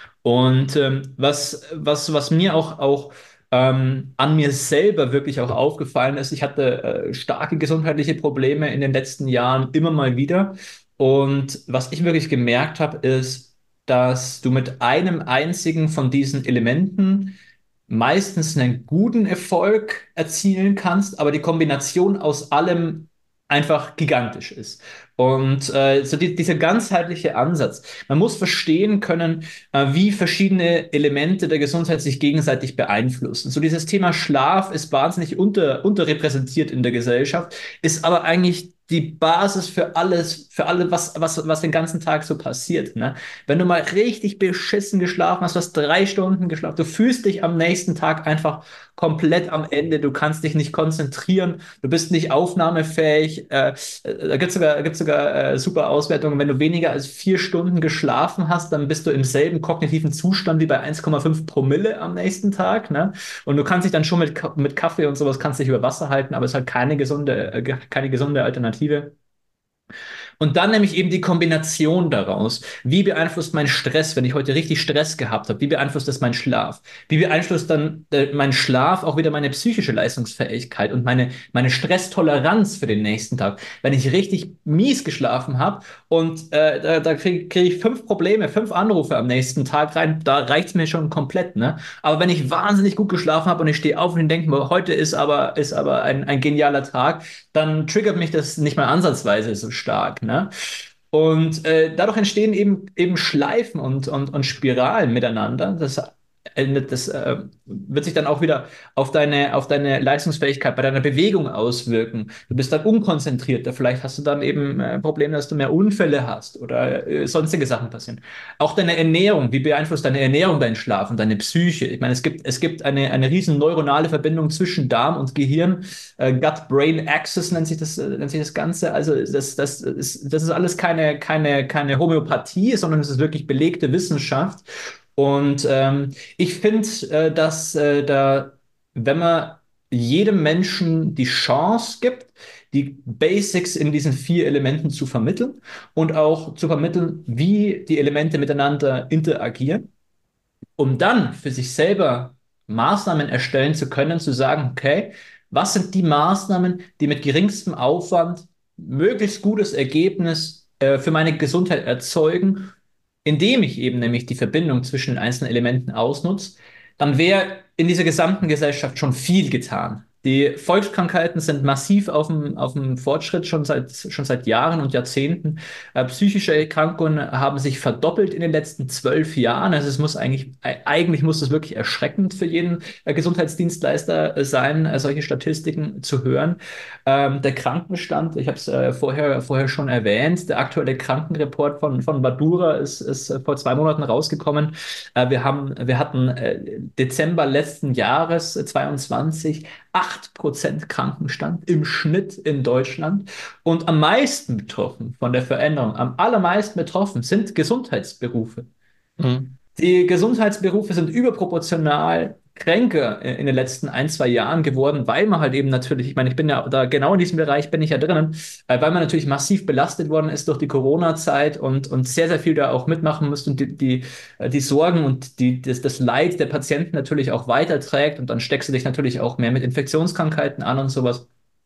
Und ähm, was, was, was mir auch, auch ähm, an mir selber wirklich auch aufgefallen ist, ich hatte äh, starke gesundheitliche Probleme in den letzten Jahren immer mal wieder. Und was ich wirklich gemerkt habe, ist, dass du mit einem einzigen von diesen Elementen meistens einen guten Erfolg erzielen kannst, aber die Kombination aus allem einfach gigantisch ist. Und äh, so die, dieser ganzheitliche Ansatz. Man muss verstehen können, äh, wie verschiedene Elemente der Gesundheit sich gegenseitig beeinflussen. So dieses Thema Schlaf ist wahnsinnig unter, unterrepräsentiert in der Gesellschaft, ist aber eigentlich die Basis für alles, für alle, was, was, was den ganzen Tag so passiert. Ne? Wenn du mal richtig beschissen geschlafen hast, du hast drei Stunden geschlafen, du fühlst dich am nächsten Tag einfach komplett am Ende, du kannst dich nicht konzentrieren, du bist nicht aufnahmefähig. Äh, äh, da gibt es sogar, gibt's sogar äh, super Auswertungen, wenn du weniger als vier Stunden geschlafen hast, dann bist du im selben kognitiven Zustand wie bei eins Komma fünf Promille am nächsten Tag. Ne? Und du kannst dich dann schon mit, mit Kaffee und sowas kannst dich über Wasser halten, aber es ist halt keine gesunde, äh, keine gesunde Alternative. Und dann nämlich eben die Kombination daraus. Wie beeinflusst mein Stress, wenn ich heute richtig Stress gehabt habe? Wie beeinflusst das meinen Schlaf? Wie beeinflusst dann äh, mein Schlaf auch wieder meine psychische Leistungsfähigkeit und meine, meine Stresstoleranz für den nächsten Tag? Wenn ich richtig mies geschlafen habe und äh, da, da kriege krieg ich fünf Probleme, fünf Anrufe am nächsten Tag rein, da reicht's mir schon komplett, ne? Aber wenn ich wahnsinnig gut geschlafen habe und ich stehe auf und denke mir, heute ist aber, ist aber ein, ein genialer Tag, dann triggert mich das nicht mal ansatzweise so stark, ne? Und äh, dadurch entstehen eben, eben Schleifen und, und, und Spiralen miteinander. Das, äh, das äh, wird sich dann auch wieder auf deine, auf deine Leistungsfähigkeit bei deiner Bewegung auswirken. Du bist dann unkonzentrierter. Vielleicht hast du dann eben äh, Probleme, dass du mehr Unfälle hast oder äh, sonstige Sachen passieren. Auch deine Ernährung. Wie beeinflusst deine Ernährung deinen Schlaf und deine Psyche? Ich meine, es gibt, es gibt eine, eine riesen neuronale Verbindung zwischen Darm und Gehirn. Äh, Gut-Brain-Axis nennt sich das, äh, nennt sich das Ganze. Also das, das ist, das ist alles keine, keine, keine Homöopathie, sondern es ist wirklich belegte Wissenschaft. Und ähm, ich finde, äh, dass äh, da, wenn man jedem Menschen die Chance gibt, die Basics in diesen vier Elementen zu vermitteln und auch zu vermitteln, wie die Elemente miteinander interagieren, um dann für sich selber Maßnahmen erstellen zu können, zu sagen, okay, was sind die Maßnahmen, die mit geringstem Aufwand möglichst gutes Ergebnis äh, für meine Gesundheit erzeugen, indem ich eben nämlich die Verbindung zwischen den einzelnen Elementen ausnutze, dann wäre in dieser gesamten Gesellschaft schon viel getan. Die Volkskrankheiten sind massiv auf dem, auf dem Fortschritt schon seit, schon seit Jahren und Jahrzehnten. Äh, psychische Erkrankungen haben sich verdoppelt in den letzten zwölf Jahren. Also es muss eigentlich, äh, eigentlich muss es wirklich erschreckend für jeden äh, Gesundheitsdienstleister äh, sein, äh, solche Statistiken zu hören. Ähm, der Krankenstand, ich habe es äh, vorher, vorher schon erwähnt, der aktuelle Krankenreport von, von Badura ist, ist äh, vor zwei Monaten rausgekommen. Äh, wir haben, wir hatten äh, Dezember letzten Jahres, äh, zweiundzwanzig, acht Prozent Krankenstand im Schnitt in Deutschland. Und am meisten betroffen von der Veränderung, am allermeisten betroffen sind Gesundheitsberufe. Mhm. Die Gesundheitsberufe sind überproportional kränker in den letzten ein, zwei Jahren geworden, weil man halt eben natürlich, ich meine, ich bin ja da genau in diesem Bereich bin ich ja drinnen, äh, weil man natürlich massiv belastet worden ist durch die Corona-Zeit und, und sehr, sehr viel da auch mitmachen muss und die, die, äh, die Sorgen und die, das, das Leid der Patienten natürlich auch weiterträgt und dann steckst du dich natürlich auch mehr mit Infektionskrankheiten an und sowas.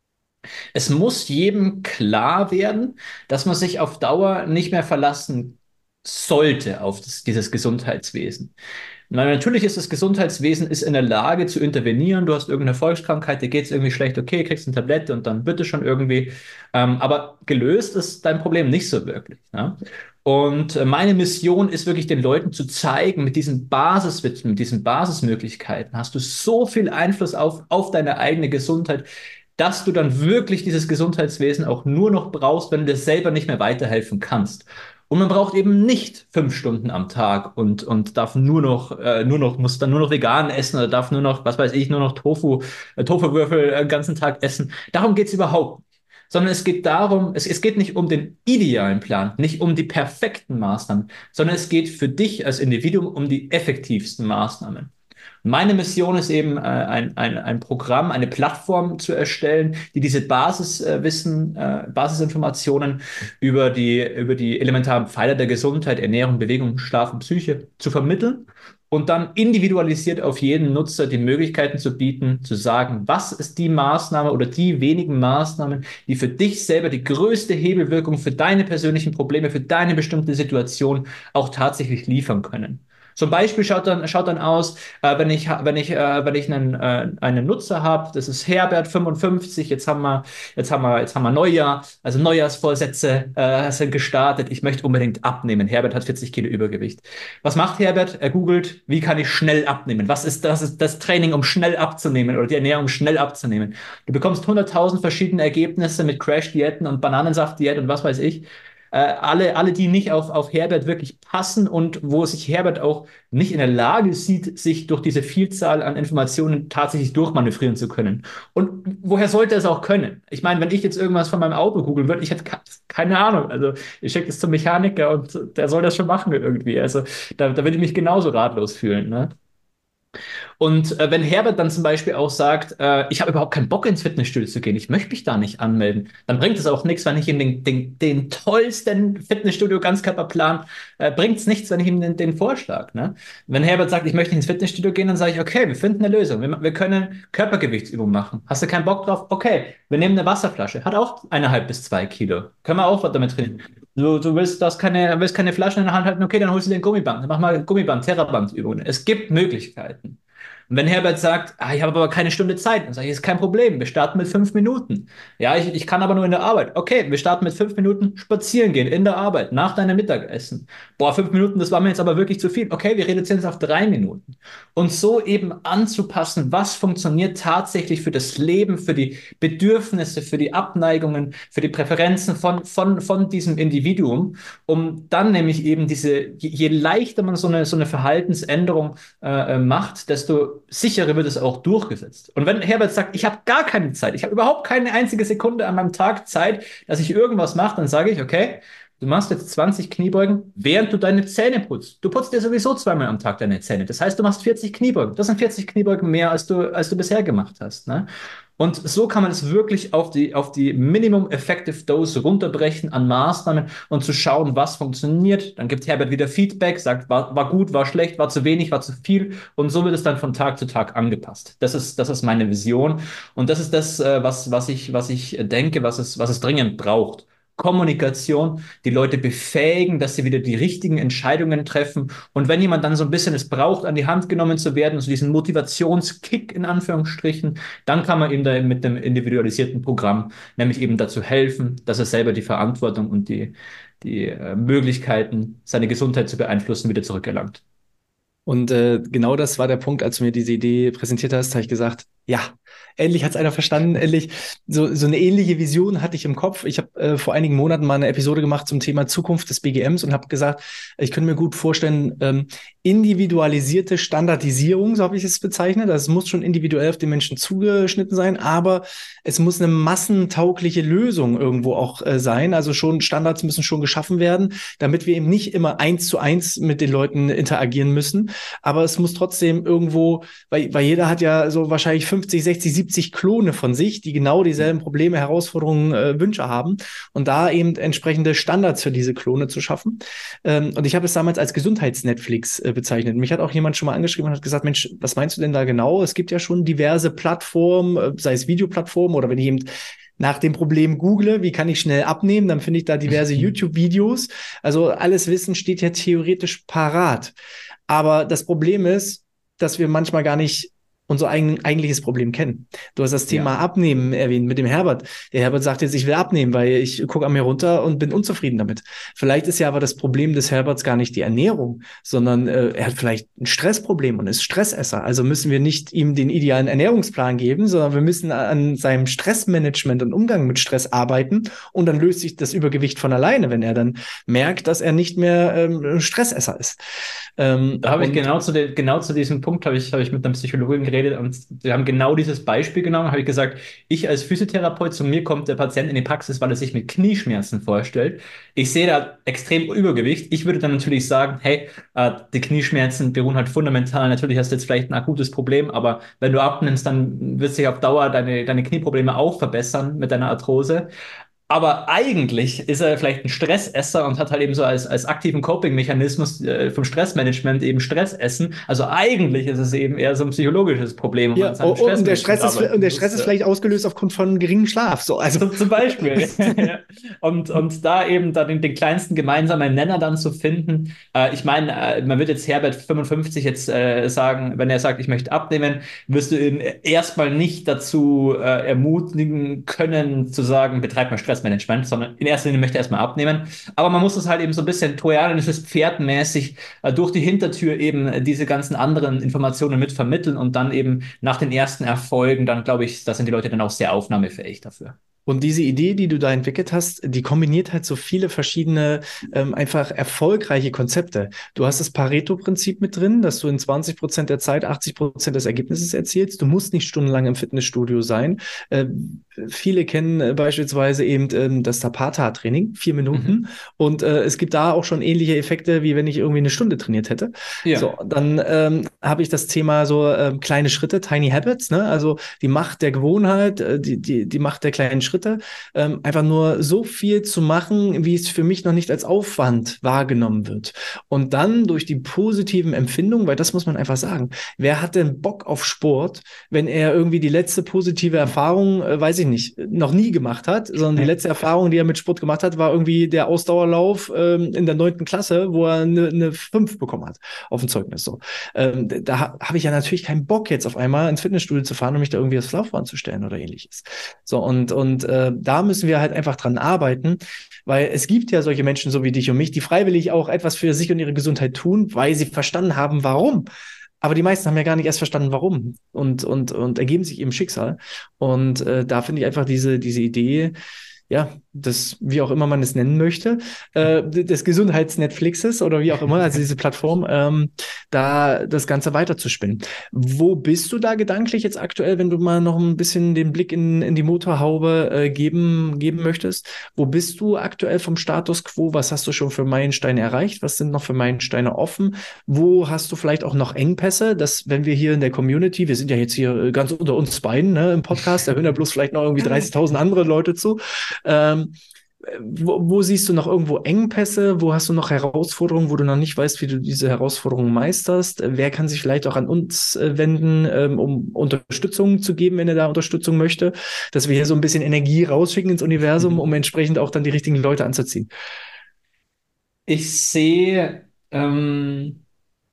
Es muss jedem klar werden, dass man sich auf Dauer nicht mehr verlassen sollte auf das, dieses Gesundheitswesen. Na, natürlich ist das Gesundheitswesen ist in der Lage zu intervenieren. Du hast irgendeine Volkskrankheit, dir geht es irgendwie schlecht, okay, kriegst eine Tablette und dann wird es schon irgendwie. Ähm, aber gelöst ist dein Problem nicht so wirklich. Ja? Und äh, meine Mission ist wirklich den Leuten zu zeigen, mit diesen Basiswissen, mit diesen Basismöglichkeiten hast du so viel Einfluss auf, auf deine eigene Gesundheit, dass du dann wirklich dieses Gesundheitswesen auch nur noch brauchst, wenn du dir selber nicht mehr weiterhelfen kannst. Und man braucht eben nicht fünf Stunden am Tag und, und darf nur noch, äh, nur noch, muss dann nur noch vegan essen oder darf nur noch, was weiß ich, nur noch Tofu, äh, Tofu-Würfel äh, den ganzen Tag essen. Darum geht's überhaupt nicht. Sondern es geht darum, es, es geht nicht um den idealen Plan, nicht um die perfekten Maßnahmen, sondern es geht für dich als Individuum um die effektivsten Maßnahmen. Meine Mission ist eben, äh, ein, ein, ein Programm, eine Plattform zu erstellen, die diese Basiswissen, äh, Basisinformationen über die, über die elementaren Pfeiler der Gesundheit, Ernährung, Bewegung, Schlaf und Psyche zu vermitteln und dann individualisiert auf jeden Nutzer die Möglichkeiten zu bieten, zu sagen, was ist die Maßnahme oder die wenigen Maßnahmen, die für dich selber die größte Hebelwirkung für deine persönlichen Probleme, für deine bestimmte Situation auch tatsächlich liefern können. Zum Beispiel schaut dann, schaut dann aus, äh, wenn ich, wenn ich, äh, wenn ich einen, äh, einen Nutzer habe, das ist Herbert fünfundfünfzig, jetzt haben wir, jetzt haben wir, jetzt haben wir Neujahr, also Neujahrsvorsätze äh, sind gestartet. Ich möchte unbedingt abnehmen. Herbert hat vierzig Kilo Übergewicht. Was macht Herbert? Er googelt, wie kann ich schnell abnehmen? Was ist das, ist das Training, um schnell abzunehmen oder die Ernährung, um schnell abzunehmen? Du bekommst hunderttausend verschiedene Ergebnisse mit Crash-Diäten und Bananensaft-Diät und was weiß ich. Äh, alle, alle, die nicht auf, auf Herbert wirklich passen und wo sich Herbert auch nicht in der Lage sieht, sich durch diese Vielzahl an Informationen tatsächlich durchmanövrieren zu können. Und woher sollte er es auch können? Ich meine, wenn ich jetzt irgendwas von meinem Auto googeln würde, ich hätte keine Ahnung. Also ich schicke es zum Mechaniker und der soll das schon machen irgendwie. Also da, da würde ich mich genauso ratlos fühlen. Ne? Und äh, wenn Herbert dann zum Beispiel auch sagt, äh, ich habe überhaupt keinen Bock ins Fitnessstudio zu gehen, ich möchte mich da nicht anmelden, dann bringt es auch nichts, wenn ich ihm den, den, den tollsten Fitnessstudio-Ganzkörperplan, äh, bringt es nichts, wenn ich ihm den, den Vorschlag. Ne? Wenn Herbert sagt, ich möchte ins Fitnessstudio gehen, dann sage ich, okay, wir finden eine Lösung. Wir, wir können Körpergewichtsübungen machen. Hast du keinen Bock drauf? Okay, wir nehmen eine Wasserflasche. Hat auch eineinhalb bis zwei Kilo. Können wir auch was damit trainieren. Du, du willst, das keine, willst keine Flaschen in der Hand halten, okay, dann holst du dir ein Gummiband. Dann mach mal Gummiband, Terrabandübungen. Es gibt Möglichkeiten. Und wenn Herbert sagt, ah, ich habe aber keine Stunde Zeit, dann sage ich, ist kein Problem, wir starten mit fünf Minuten. Ja, ich, ich kann aber nur in der Arbeit. Okay, wir starten mit fünf Minuten spazieren gehen in der Arbeit, nach deinem Mittagessen. Boah, fünf Minuten, das war mir jetzt aber wirklich zu viel. Okay, wir reduzieren es auf drei Minuten. Und so eben anzupassen, was funktioniert tatsächlich für das Leben, für die Bedürfnisse, für die Abneigungen, für die Präferenzen von, von, von diesem Individuum, um dann nämlich eben diese, je, je leichter man so eine, so eine Verhaltensänderung äh, macht, desto sicherer wird es auch durchgesetzt. Und wenn Herbert sagt, ich habe gar keine Zeit, ich habe überhaupt keine einzige Sekunde an meinem Tag Zeit, dass ich irgendwas mache, dann sage ich, okay, du machst jetzt zwanzig Kniebeugen, während du deine Zähne putzt. Du putzt dir sowieso zweimal am Tag deine Zähne. Das heißt, du machst vierzig Kniebeugen. Das sind vierzig Kniebeugen mehr, als du, als du bisher gemacht hast. Ne? Und so kann man es wirklich auf die, auf die Minimum Effective Dose runterbrechen an Maßnahmen und zu schauen, was funktioniert. Dann gibt Herbert wieder Feedback, sagt, war, war gut, war schlecht, war zu wenig, war zu viel. Und so wird es dann von Tag zu Tag angepasst. Das ist, das ist meine Vision. Und das ist das, äh, was, was ich, was ich denke, was es, was es dringend braucht. Kommunikation, die Leute befähigen, dass sie wieder die richtigen Entscheidungen treffen. Und wenn jemand dann so ein bisschen es braucht, an die Hand genommen zu werden, so diesen Motivationskick in Anführungsstrichen, dann kann man ihm da mit dem individualisierten Programm nämlich eben dazu helfen, dass er selber die Verantwortung und die, die äh, Möglichkeiten, seine Gesundheit zu beeinflussen, wieder zurückerlangt. Und äh, genau das war der Punkt, als du mir diese Idee präsentiert hast, habe ich gesagt, ja, Endlich hat es einer verstanden. Endlich so, so eine ähnliche Vision hatte ich im Kopf. Ich habe äh, vor einigen Monaten mal eine Episode gemacht zum Thema Zukunft des B G Ms und habe gesagt, ich könnte mir gut vorstellen, ähm, individualisierte Standardisierung, so habe ich es bezeichnet. Das muss schon individuell auf den Menschen zugeschnitten sein, aber es muss eine massentaugliche Lösung irgendwo auch äh, sein. Also schon Standards müssen schon geschaffen werden, damit wir eben nicht immer eins zu eins mit den Leuten interagieren müssen. Aber es muss trotzdem irgendwo, weil, weil jeder hat ja so wahrscheinlich fünfzig, sechzig, siebzig Klone von sich, die genau dieselben Probleme, Herausforderungen, äh, Wünsche haben und da eben entsprechende Standards für diese Klone zu schaffen. Ähm, und ich habe es damals als Gesundheits-Netflix äh, bezeichnet. Mich hat auch jemand schon mal angeschrieben und hat gesagt, Mensch, was meinst du denn da genau? Es gibt ja schon diverse Plattformen, äh, sei es Videoplattformen oder wenn ich eben nach dem Problem google, wie kann ich schnell abnehmen, dann finde ich da diverse YouTube-Videos. Also alles Wissen steht ja theoretisch parat. Aber das Problem ist, dass wir manchmal gar nicht unser eigen, eigentliches Problem kennen. Du hast das Thema Ja. Abnehmen erwähnt mit dem Herbert. Der Herbert sagt jetzt, ich will abnehmen, weil ich gucke an mir runter und bin unzufrieden damit. Vielleicht ist ja aber das Problem des Herberts gar nicht die Ernährung, sondern äh, er hat vielleicht ein Stressproblem und ist Stressesser. Also müssen wir nicht ihm den idealen Ernährungsplan geben, sondern wir müssen an seinem Stressmanagement und Umgang mit Stress arbeiten und dann löst sich das Übergewicht von alleine, wenn er dann merkt, dass er nicht mehr ähm, Stressesser ist. Ähm, Da habe ich und genau zu, de, genau zu diesem Punkt habe ich, habe ich mit einer Psychologin geredet und wir haben genau dieses Beispiel genommen, habe ich gesagt, ich als Physiotherapeut, zu mir kommt der Patient in die Praxis, weil er sich mit Knieschmerzen vorstellt. Ich sehe da extrem Übergewicht. Ich würde dann natürlich sagen, hey, äh, die Knieschmerzen beruhen halt fundamental. Natürlich hast du jetzt vielleicht ein akutes Problem, aber wenn du abnimmst, dann wird sich auf Dauer deine, deine Knieprobleme auch verbessern mit deiner Arthrose. Aber eigentlich ist er vielleicht ein Stressesser und hat halt eben so als, als aktiven Coping-Mechanismus äh, vom Stressmanagement eben Stressessen. Also eigentlich ist es eben eher so ein psychologisches Problem, wo man ja, an oh, seinem oh, und der Stressmanagement Stress ist und arbeiten der muss. Stress ist Ja. vielleicht ausgelöst aufgrund von geringem Schlaf. So, also Zum, zum Beispiel. Ja. Und, und da eben da den, den kleinsten gemeinsamen Nenner dann zu finden. Äh, ich meine, äh, man wird jetzt Herbert fünfundfünfzig jetzt äh, sagen, wenn er sagt, ich möchte abnehmen, wirst du ihn erstmal nicht dazu äh, ermutigen können, zu sagen, betreib mal Stressmanagement, sondern in erster Linie möchte er erstmal abnehmen. Aber man muss es halt eben so ein bisschen trojanisches Pferdmäßig äh, durch die Hintertür eben äh, diese ganzen anderen Informationen mit vermitteln und dann eben nach den ersten Erfolgen, dann glaube ich, da sind die Leute dann auch sehr aufnahmefähig dafür. und diese Idee, die du da entwickelt hast, die kombiniert halt so viele verschiedene, ähm, einfach erfolgreiche Konzepte. Du hast das Pareto-Prinzip mit drin, dass du in zwanzig Prozent der Zeit achtzig Prozent des Ergebnisses erzielst. Du musst nicht stundenlang im Fitnessstudio sein. Äh, viele kennen äh, beispielsweise eben ähm, das Tapata-Training, vier Minuten. Mhm. Und äh, es gibt da auch schon ähnliche Effekte, wie wenn ich irgendwie eine Stunde trainiert hätte. So, Ja. dann ähm, habe ich das Thema so ähm, kleine Schritte, Tiny Habits, ne? Also die Macht der Gewohnheit, äh, die, die, die Macht der kleinen Schritte. Ähm, einfach nur so viel zu machen, wie es für mich noch nicht als Aufwand wahrgenommen wird. Und dann durch die positiven Empfindungen, weil das muss man einfach sagen, wer hat denn Bock auf Sport, wenn er irgendwie die letzte positive Erfahrung, äh, weiß ich nicht, noch nie gemacht hat, sondern die letzte Erfahrung, die er mit Sport gemacht hat, war irgendwie der Ausdauerlauf ähm, in der neunten Klasse, wo er eine, eine fünf bekommen hat auf dem Zeugnis. So. Ähm, da ha habe ich ja natürlich keinen Bock, jetzt auf einmal ins Fitnessstudio zu fahren und mich da irgendwie aufs Laufband zu stellen oder ähnliches. So, und, und äh, da müssen wir halt einfach dran arbeiten, weil es gibt ja solche Menschen so wie dich und mich, die freiwillig auch etwas für sich und ihre Gesundheit tun, weil sie verstanden haben, warum. Aber die meisten haben ja gar nicht erst verstanden, warum und, und, und ergeben sich ihrem Schicksal. Und äh, da finde ich einfach diese, diese Idee, ja, das, wie auch immer man es nennen möchte, äh, des Gesundheits-Netflixes oder wie auch immer, also diese Plattform, ähm, da das Ganze weiterzuspinnen. Wo bist du da gedanklich jetzt aktuell, wenn du mal noch ein bisschen den Blick in, in die Motorhaube äh, geben, geben möchtest? Wo bist du aktuell vom Status quo? Was hast du schon für Meilensteine erreicht? Was sind noch für Meilensteine offen? Wo hast du vielleicht auch noch Engpässe, dass wenn wir hier in der Community, wir sind ja jetzt hier äh, ganz unter uns beiden, ne, im Podcast, da hören ja bloß vielleicht noch irgendwie dreißigtausend andere Leute zu, ähm, wo, wo siehst du noch irgendwo Engpässe? Wo hast du noch Herausforderungen, wo du noch nicht weißt, wie du diese Herausforderungen meisterst? Wer kann sich vielleicht auch an uns äh, wenden, ähm, um Unterstützung zu geben, wenn er da Unterstützung möchte? Dass wir hier so ein bisschen Energie rausschicken ins Universum, um entsprechend auch dann die richtigen Leute anzuziehen. Ich sehe, ähm,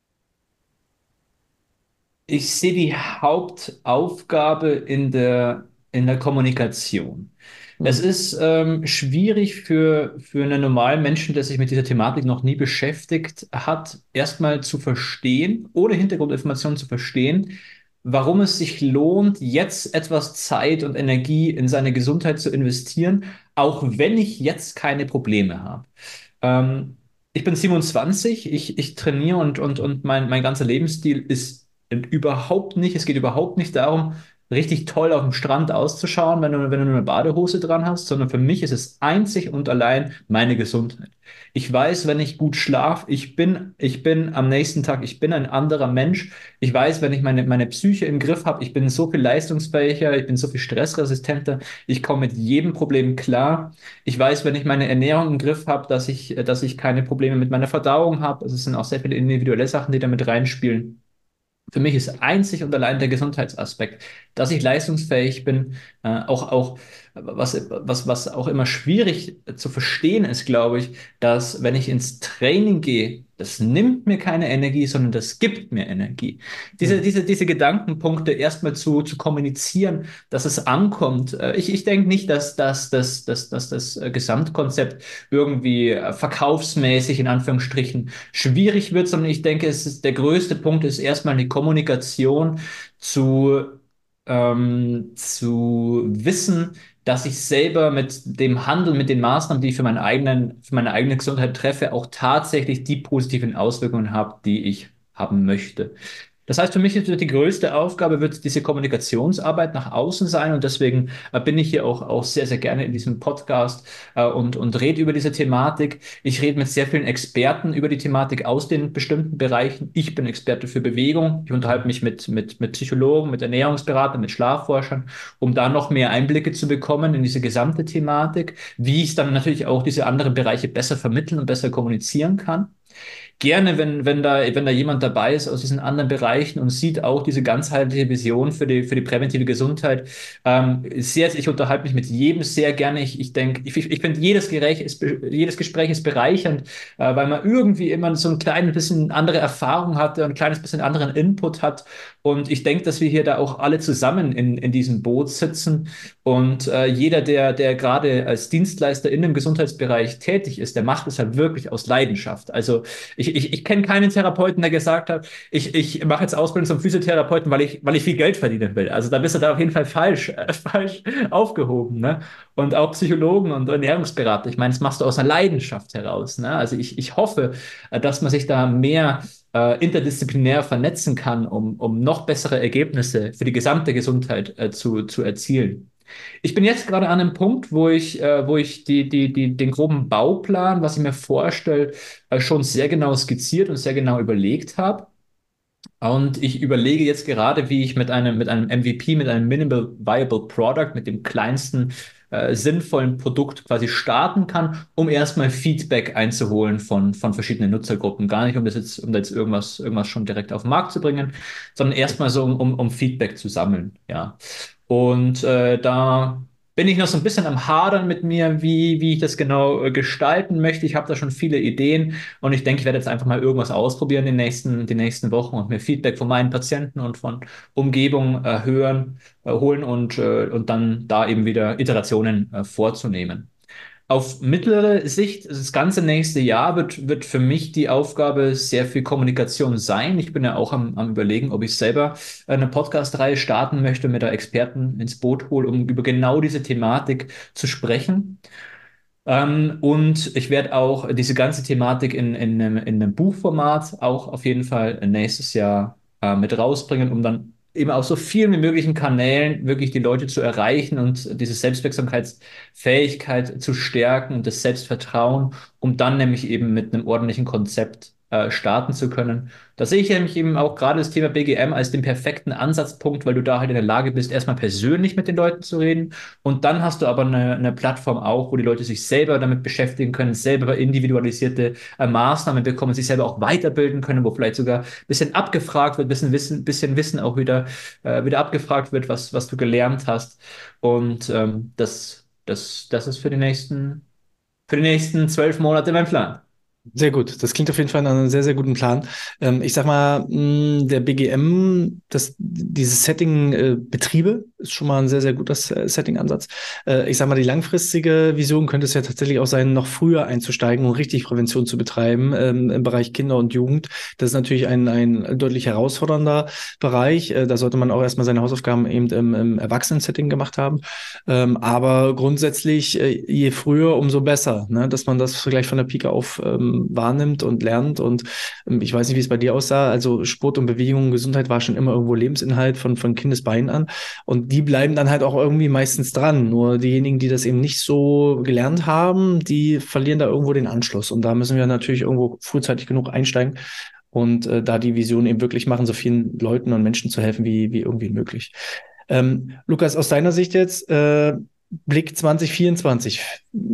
ich sehe die Hauptaufgabe in der, in der Kommunikation. Es Hm. ist ähm, schwierig für, für einen normalen Menschen, der sich mit dieser Thematik noch nie beschäftigt hat, erstmal zu verstehen, ohne Hintergrundinformationen zu verstehen, warum es sich lohnt, jetzt etwas Zeit und Energie in seine Gesundheit zu investieren, auch wenn ich jetzt keine Probleme habe. Ähm, Ich bin siebenundzwanzig, ich, ich trainiere und, und, und mein, mein ganzer Lebensstil ist überhaupt nicht, es geht überhaupt nicht darum, richtig toll auf dem Strand auszuschauen, wenn du, wenn du nur eine Badehose dran hast, sondern für mich ist es einzig und allein meine Gesundheit. Ich weiß, wenn ich gut schlafe, ich bin, ich bin am nächsten Tag, ich bin ein anderer Mensch. Ich weiß, wenn ich meine, meine Psyche im Griff habe, ich bin so viel leistungsfähiger, ich bin so viel stressresistenter, ich komme mit jedem Problem klar. Ich weiß, wenn ich meine Ernährung im Griff habe, dass ich, dass ich keine Probleme mit meiner Verdauung habe. Also es sind auch sehr viele individuelle Sachen, die da mit reinspielen. Für mich ist einzig und allein der Gesundheitsaspekt, dass ich leistungsfähig bin, äh, auch, auch was, was, was auch immer schwierig zu verstehen ist, glaube ich, dass wenn ich ins Training gehe, das nimmt mir keine Energie, sondern das gibt mir Energie. Diese, Hm. diese, diese Gedankenpunkte erstmal zu, zu kommunizieren, dass es ankommt. Äh, Ich, ich denke nicht, dass, dass, dass, dass, dass das äh, Gesamtkonzept irgendwie äh, verkaufsmäßig in Anführungsstrichen schwierig wird, sondern ich denke, es ist, der größte Punkt ist erstmal die Kommunikation zu, ähm, zu wissen, dass ich selber mit dem Handel, mit den Maßnahmen, die ich für meinen eigenen, für meine eigene Gesundheit treffe, auch tatsächlich die positiven Auswirkungen habe, die ich haben möchte. Das heißt, für mich ist die größte Aufgabe wird diese Kommunikationsarbeit nach außen sein und deswegen äh, bin ich hier auch, auch sehr, sehr gerne in diesem Podcast äh, und, und rede über diese Thematik. Ich rede mit sehr vielen Experten über die Thematik aus den bestimmten Bereichen. Ich bin Experte für Bewegung. Ich unterhalte mich mit, mit, mit Psychologen, mit Ernährungsberatern, mit Schlafforschern, um da noch mehr Einblicke zu bekommen in diese gesamte Thematik, wie ich dann natürlich auch diese anderen Bereiche besser vermitteln und besser kommunizieren kann. Gerne, wenn, wenn da, wenn da jemand dabei ist aus diesen anderen Bereichen und sieht auch diese ganzheitliche Vision für die, für die präventive Gesundheit. Ähm, sehr, ich unterhalte mich mit jedem sehr gerne. Ich, ich denke, ich, ich finde, jedes Gespräch ist, jedes Gespräch ist bereichernd, äh, weil man irgendwie immer so ein kleines bisschen andere Erfahrung hat, ein kleines bisschen anderen Input hat. Und ich denke, dass wir hier da auch alle zusammen in, in diesem Boot sitzen. Und äh, jeder, der, der gerade als Dienstleister in dem Gesundheitsbereich tätig ist, der macht es halt wirklich aus Leidenschaft. Also ich, ich, ich kenne keinen Therapeuten, der gesagt hat, ich, ich mache jetzt Ausbildung zum Physiotherapeuten, weil ich, weil ich viel Geld verdienen will. Also da bist du da auf jeden Fall falsch, äh, falsch aufgehoben. Ne? Und auch Psychologen und Ernährungsberater, ich meine, das machst du aus einer Leidenschaft heraus. Ne? Also ich, ich hoffe, äh, dass man sich da mehr äh, interdisziplinär vernetzen kann, um, um noch bessere Ergebnisse für die gesamte Gesundheit äh, zu, zu erzielen. Ich bin jetzt gerade an einem Punkt, wo ich, äh, wo ich die, die, die, den groben Bauplan, was ich mir vorstelle, äh, schon sehr genau skizziert und sehr genau überlegt habe. Und ich überlege jetzt gerade, wie ich mit einem, mit einem M V P, mit einem Minimal Viable Product, mit dem kleinsten äh, sinnvollen Produkt quasi starten kann, um erstmal Feedback einzuholen von, von verschiedenen Nutzergruppen. Gar nicht, um das jetzt, um da jetzt irgendwas, irgendwas schon direkt auf den Markt zu bringen, sondern erstmal so, um, um, um Feedback zu sammeln. Ja. Und äh, da bin ich noch so ein bisschen am Hadern mit mir, wie, wie ich das genau äh, gestalten möchte. Ich habe da schon viele Ideen und ich denke, ich werde jetzt einfach mal irgendwas ausprobieren die nächsten, die nächsten Wochen und mir Feedback von meinen Patienten und von Umgebung äh, hören, äh, holen und, äh, und dann da eben wieder Iterationen äh, vorzunehmen. Auf mittlere Sicht, das ganze nächste Jahr wird, wird für mich die Aufgabe sehr viel Kommunikation sein. Ich bin ja auch am, am Überlegen, ob ich selber eine Podcast-Reihe starten möchte, mir da Experten ins Boot hole, um über genau diese Thematik zu sprechen. Ähm, und ich werde auch diese ganze Thematik in, in, einem, in einem Buchformat auch auf jeden Fall nächstes Jahr äh, mit rausbringen, um dann eben auf so vielen wie möglichen Kanälen wirklich die Leute zu erreichen und diese Selbstwirksamkeitsfähigkeit zu stärken und das Selbstvertrauen, um dann nämlich eben mit einem ordentlichen Konzept äh, starten zu können. Da sehe ich nämlich eben auch gerade das Thema B G M als den perfekten Ansatzpunkt, weil du da halt in der Lage bist, erstmal persönlich mit den Leuten zu reden und dann hast du aber eine, eine Plattform auch, wo die Leute sich selber damit beschäftigen können, selber individualisierte äh, Maßnahmen bekommen, sich selber auch weiterbilden können, wo vielleicht sogar ein bisschen abgefragt wird, ein bisschen Wissen, bisschen Wissen auch wieder, äh, wieder abgefragt wird, was, was du gelernt hast. Und ähm, das, das, das ist für die nächsten, für die nächsten zwölf Monate mein Plan. Sehr gut. Das klingt auf jeden Fall nach einem sehr, sehr guten Plan. Ähm, ich sag mal, mh, der B G M, das, dieses Setting äh, Betriebe ist schon mal ein sehr, sehr guter äh, Setting-Ansatz. Äh, ich sag mal, die langfristige Vision könnte es ja tatsächlich auch sein, noch früher einzusteigen und richtig Prävention zu betreiben ähm, im Bereich Kinder und Jugend. Das ist natürlich ein, ein deutlich herausfordernder Bereich. Äh, da sollte man auch erstmal seine Hausaufgaben eben im, im Erwachsenen-Setting gemacht haben. Ähm, aber grundsätzlich, äh, je früher, umso besser, ne? Dass man das gleich von der Pike auf ähm, wahrnimmt und lernt. Und ähm, ich weiß nicht, wie es bei dir aussah. Also Sport und Bewegung, Gesundheit war schon immer irgendwo Lebensinhalt von, von Kindesbeinen an. Und die bleiben dann halt auch irgendwie meistens dran. Nur diejenigen, die das eben nicht so gelernt haben, die verlieren da irgendwo den Anschluss. Und da müssen wir natürlich irgendwo frühzeitig genug einsteigen und äh, da die Vision eben wirklich machen, so vielen Leuten und Menschen zu helfen, wie, wie irgendwie möglich. Ähm, Lukas, aus deiner Sicht jetzt, äh, Blick zwanzig vierundzwanzig.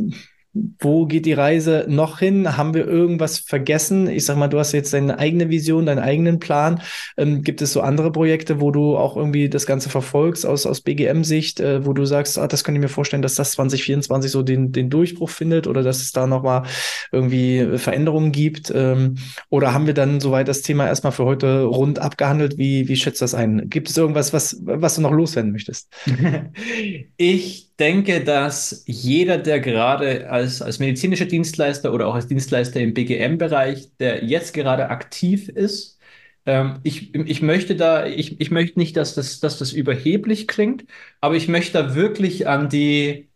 Wo geht die Reise noch hin? Haben wir irgendwas vergessen? Ich sag mal, du hast jetzt deine eigene Vision, deinen eigenen Plan. Ähm, gibt es so andere Projekte, wo du auch irgendwie das Ganze verfolgst aus, aus B G M-Sicht, äh, wo du sagst, ah, das könnte ich mir vorstellen, dass das zwanzig vierundzwanzig so den, den Durchbruch findet oder dass es da nochmal irgendwie Veränderungen gibt? Ähm, oder haben wir dann soweit das Thema erstmal für heute rund abgehandelt? Wie, wie schätzt du das ein? Gibt es irgendwas, was, was du noch loswerden möchtest? Ich denke, dass jeder, der gerade als, als medizinischer Dienstleister oder auch als Dienstleister im B G M-Bereich, der jetzt gerade aktiv ist, ähm, ich, ich möchte da, ich, ich möchte nicht, dass das, dass das überheblich klingt, aber ich möchte da wirklich an die,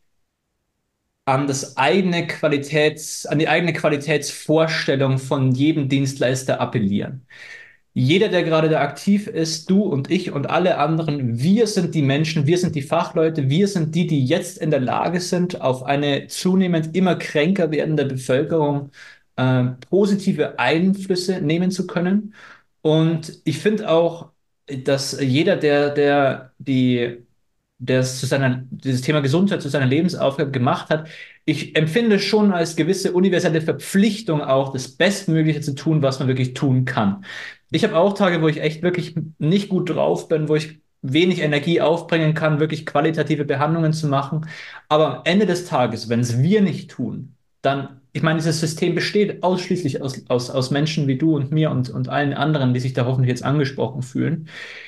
an das eigene Qualitäts, an die eigene Qualitätsvorstellung von jedem Dienstleister appellieren. Jeder, der gerade da aktiv ist, du und ich und alle anderen, wir sind die Menschen, wir sind die Fachleute, wir sind die, die jetzt in der Lage sind, auf eine zunehmend immer kränker werdende Bevölkerung äh, positive Einflüsse nehmen zu können. Und ich finde auch, dass jeder, der, der die der es zu seiner, dieses Thema Gesundheit zu seiner Lebensaufgabe gemacht hat. Ich empfinde es schon als gewisse universelle Verpflichtung auch, das Bestmögliche zu tun, was man wirklich tun kann. Ich habe auch Tage, wo ich echt wirklich nicht gut drauf bin, wo ich wenig Energie aufbringen kann, wirklich qualitative Behandlungen zu machen. Aber am Ende des Tages, wenn es wir nicht tun, dann, ich meine, dieses System besteht ausschließlich aus, aus, aus Menschen wie du und mir und, und allen anderen, die sich da hoffentlich jetzt angesprochen fühlen.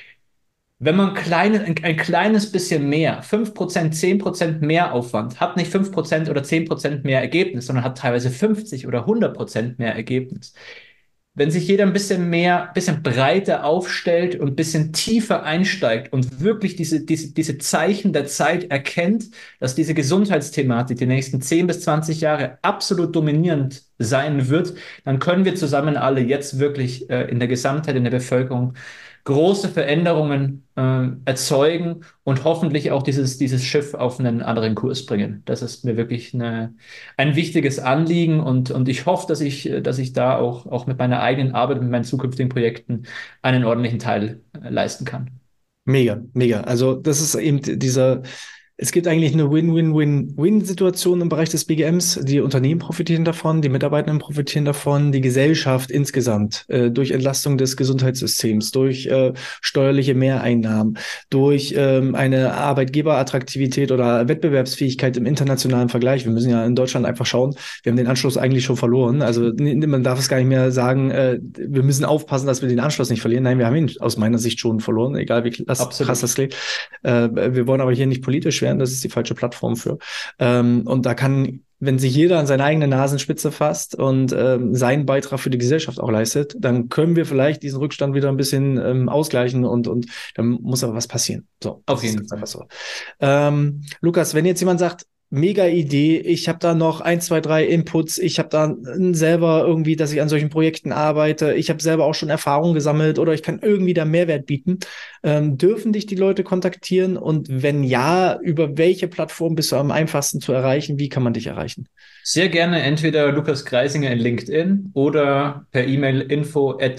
Wenn man kleine, ein, ein kleines bisschen mehr, fünf Prozent, zehn Prozent mehr Aufwand, hat nicht fünf Prozent oder zehn Prozent mehr Ergebnis, sondern hat teilweise fünfzig oder hundert Prozent mehr Ergebnis. Wenn sich jeder ein bisschen mehr, bisschen breiter aufstellt und ein bisschen tiefer einsteigt und wirklich diese, diese, diese Zeichen der Zeit erkennt, dass diese Gesundheitsthematik die nächsten zehn bis zwanzig Jahre absolut dominierend sein wird, dann können wir zusammen alle jetzt wirklich äh, in der Gesamtheit in der Bevölkerung große Veränderungen äh, erzeugen und hoffentlich auch dieses, dieses Schiff auf einen anderen Kurs bringen. Das ist mir wirklich eine, ein wichtiges Anliegen und, und ich hoffe, dass ich, dass ich da auch, auch mit meiner eigenen Arbeit, mit meinen zukünftigen Projekten einen ordentlichen Teil äh, leisten kann. Mega, mega. Also das ist eben dieser, es gibt eigentlich eine Win-Win-Win-Win-Situation im Bereich des B G Ms. Die Unternehmen profitieren davon, die Mitarbeitenden profitieren davon, die Gesellschaft insgesamt äh, durch Entlastung des Gesundheitssystems, durch äh, steuerliche Mehreinnahmen, durch ähm, eine Arbeitgeberattraktivität oder Wettbewerbsfähigkeit im internationalen Vergleich. Wir müssen ja in Deutschland einfach schauen, wir haben den Anschluss eigentlich schon verloren. Also n- man darf es gar nicht mehr sagen, äh, wir müssen aufpassen, dass wir den Anschluss nicht verlieren. Nein, wir haben ihn aus meiner Sicht schon verloren, egal wie krass, krass das Absolut. klingt. Äh, wir wollen aber hier nicht politisch werden, das ist die falsche Plattform für. Ähm, und da kann, wenn sich jeder an seine eigene Nasenspitze fasst und ähm, seinen Beitrag für die Gesellschaft auch leistet, dann können wir vielleicht diesen Rückstand wieder ein bisschen ähm, ausgleichen und, und dann muss aber was passieren. So, Auf das ist jeden ganz einfach Fall. so. Ähm, Lukas, wenn jetzt jemand sagt, mega Idee, ich habe da noch ein, zwei, drei Inputs, ich habe da selber irgendwie, dass ich an solchen Projekten arbeite, ich habe selber auch schon Erfahrung gesammelt oder ich kann irgendwie da Mehrwert bieten, ähm, dürfen dich die Leute kontaktieren und wenn ja, über welche Plattform bist du am einfachsten zu erreichen? Wie kann man dich erreichen? Sehr gerne entweder Lukas Greisinger in LinkedIn oder per E-Mail info at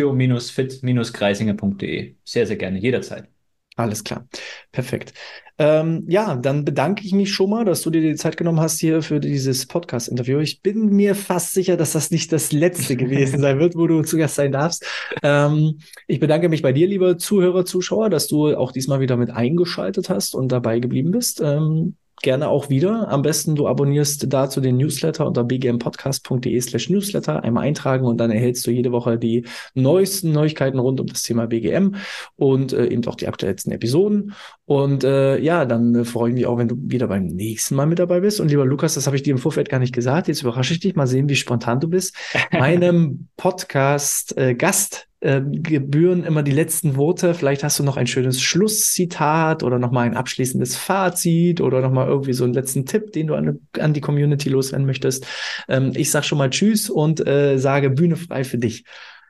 physio-fit-greisinger punkt de. Sehr, sehr gerne, jederzeit. Alles klar. Perfekt. Ähm, ja, dann bedanke ich mich schon mal, dass du dir die Zeit genommen hast hier für dieses Podcast-Interview. Ich bin mir fast sicher, dass das nicht das letzte gewesen sein wird, wo du zu Gast sein darfst. Ähm, ich bedanke mich bei dir, liebe Zuhörer, Zuschauer, dass du auch diesmal wieder mit eingeschaltet hast und dabei geblieben bist. Ähm, gerne auch wieder. Am besten du abonnierst dazu den Newsletter unter bgmpodcast.de slash Newsletter. Einmal eintragen und dann erhältst du jede Woche die neuesten Neuigkeiten rund um das Thema B G M und äh, eben auch die aktuellsten Episoden. Und äh, ja, dann äh, freue ich mich auch, wenn du wieder beim nächsten Mal mit dabei bist. Und lieber Lukas, das habe ich dir im Vorfeld gar nicht gesagt. Jetzt überrasche ich dich. Mal sehen, wie spontan du bist. Meinem Podcast-Gast äh, gebühren immer die letzten Worte. Vielleicht hast du noch ein schönes Schlusszitat oder nochmal ein abschließendes Fazit oder nochmal irgendwie so einen letzten Tipp, den du an, an die Community loswerden möchtest. Ähm, ich sage schon mal Tschüss und äh, sage Bühne frei für dich.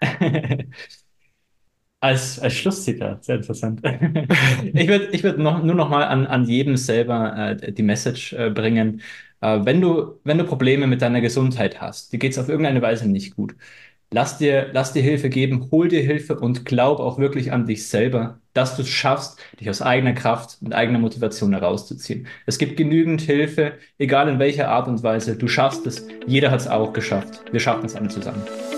Als, als Schlusszitat, sehr interessant. Ich würde ich würd noch, nur noch mal an, an jedem selber äh, die Message äh, bringen. Äh, wenn du, wenn du Probleme mit deiner Gesundheit hast, dir geht es auf irgendeine Weise nicht gut, lass dir, lass dir Hilfe geben, hol dir Hilfe und glaub auch wirklich an dich selber, dass du es schaffst, dich aus eigener Kraft und eigener Motivation herauszuziehen. Es gibt genügend Hilfe, egal in welcher Art und Weise. Du schaffst es. Jeder hat es auch geschafft. Wir schaffen es alle zusammen.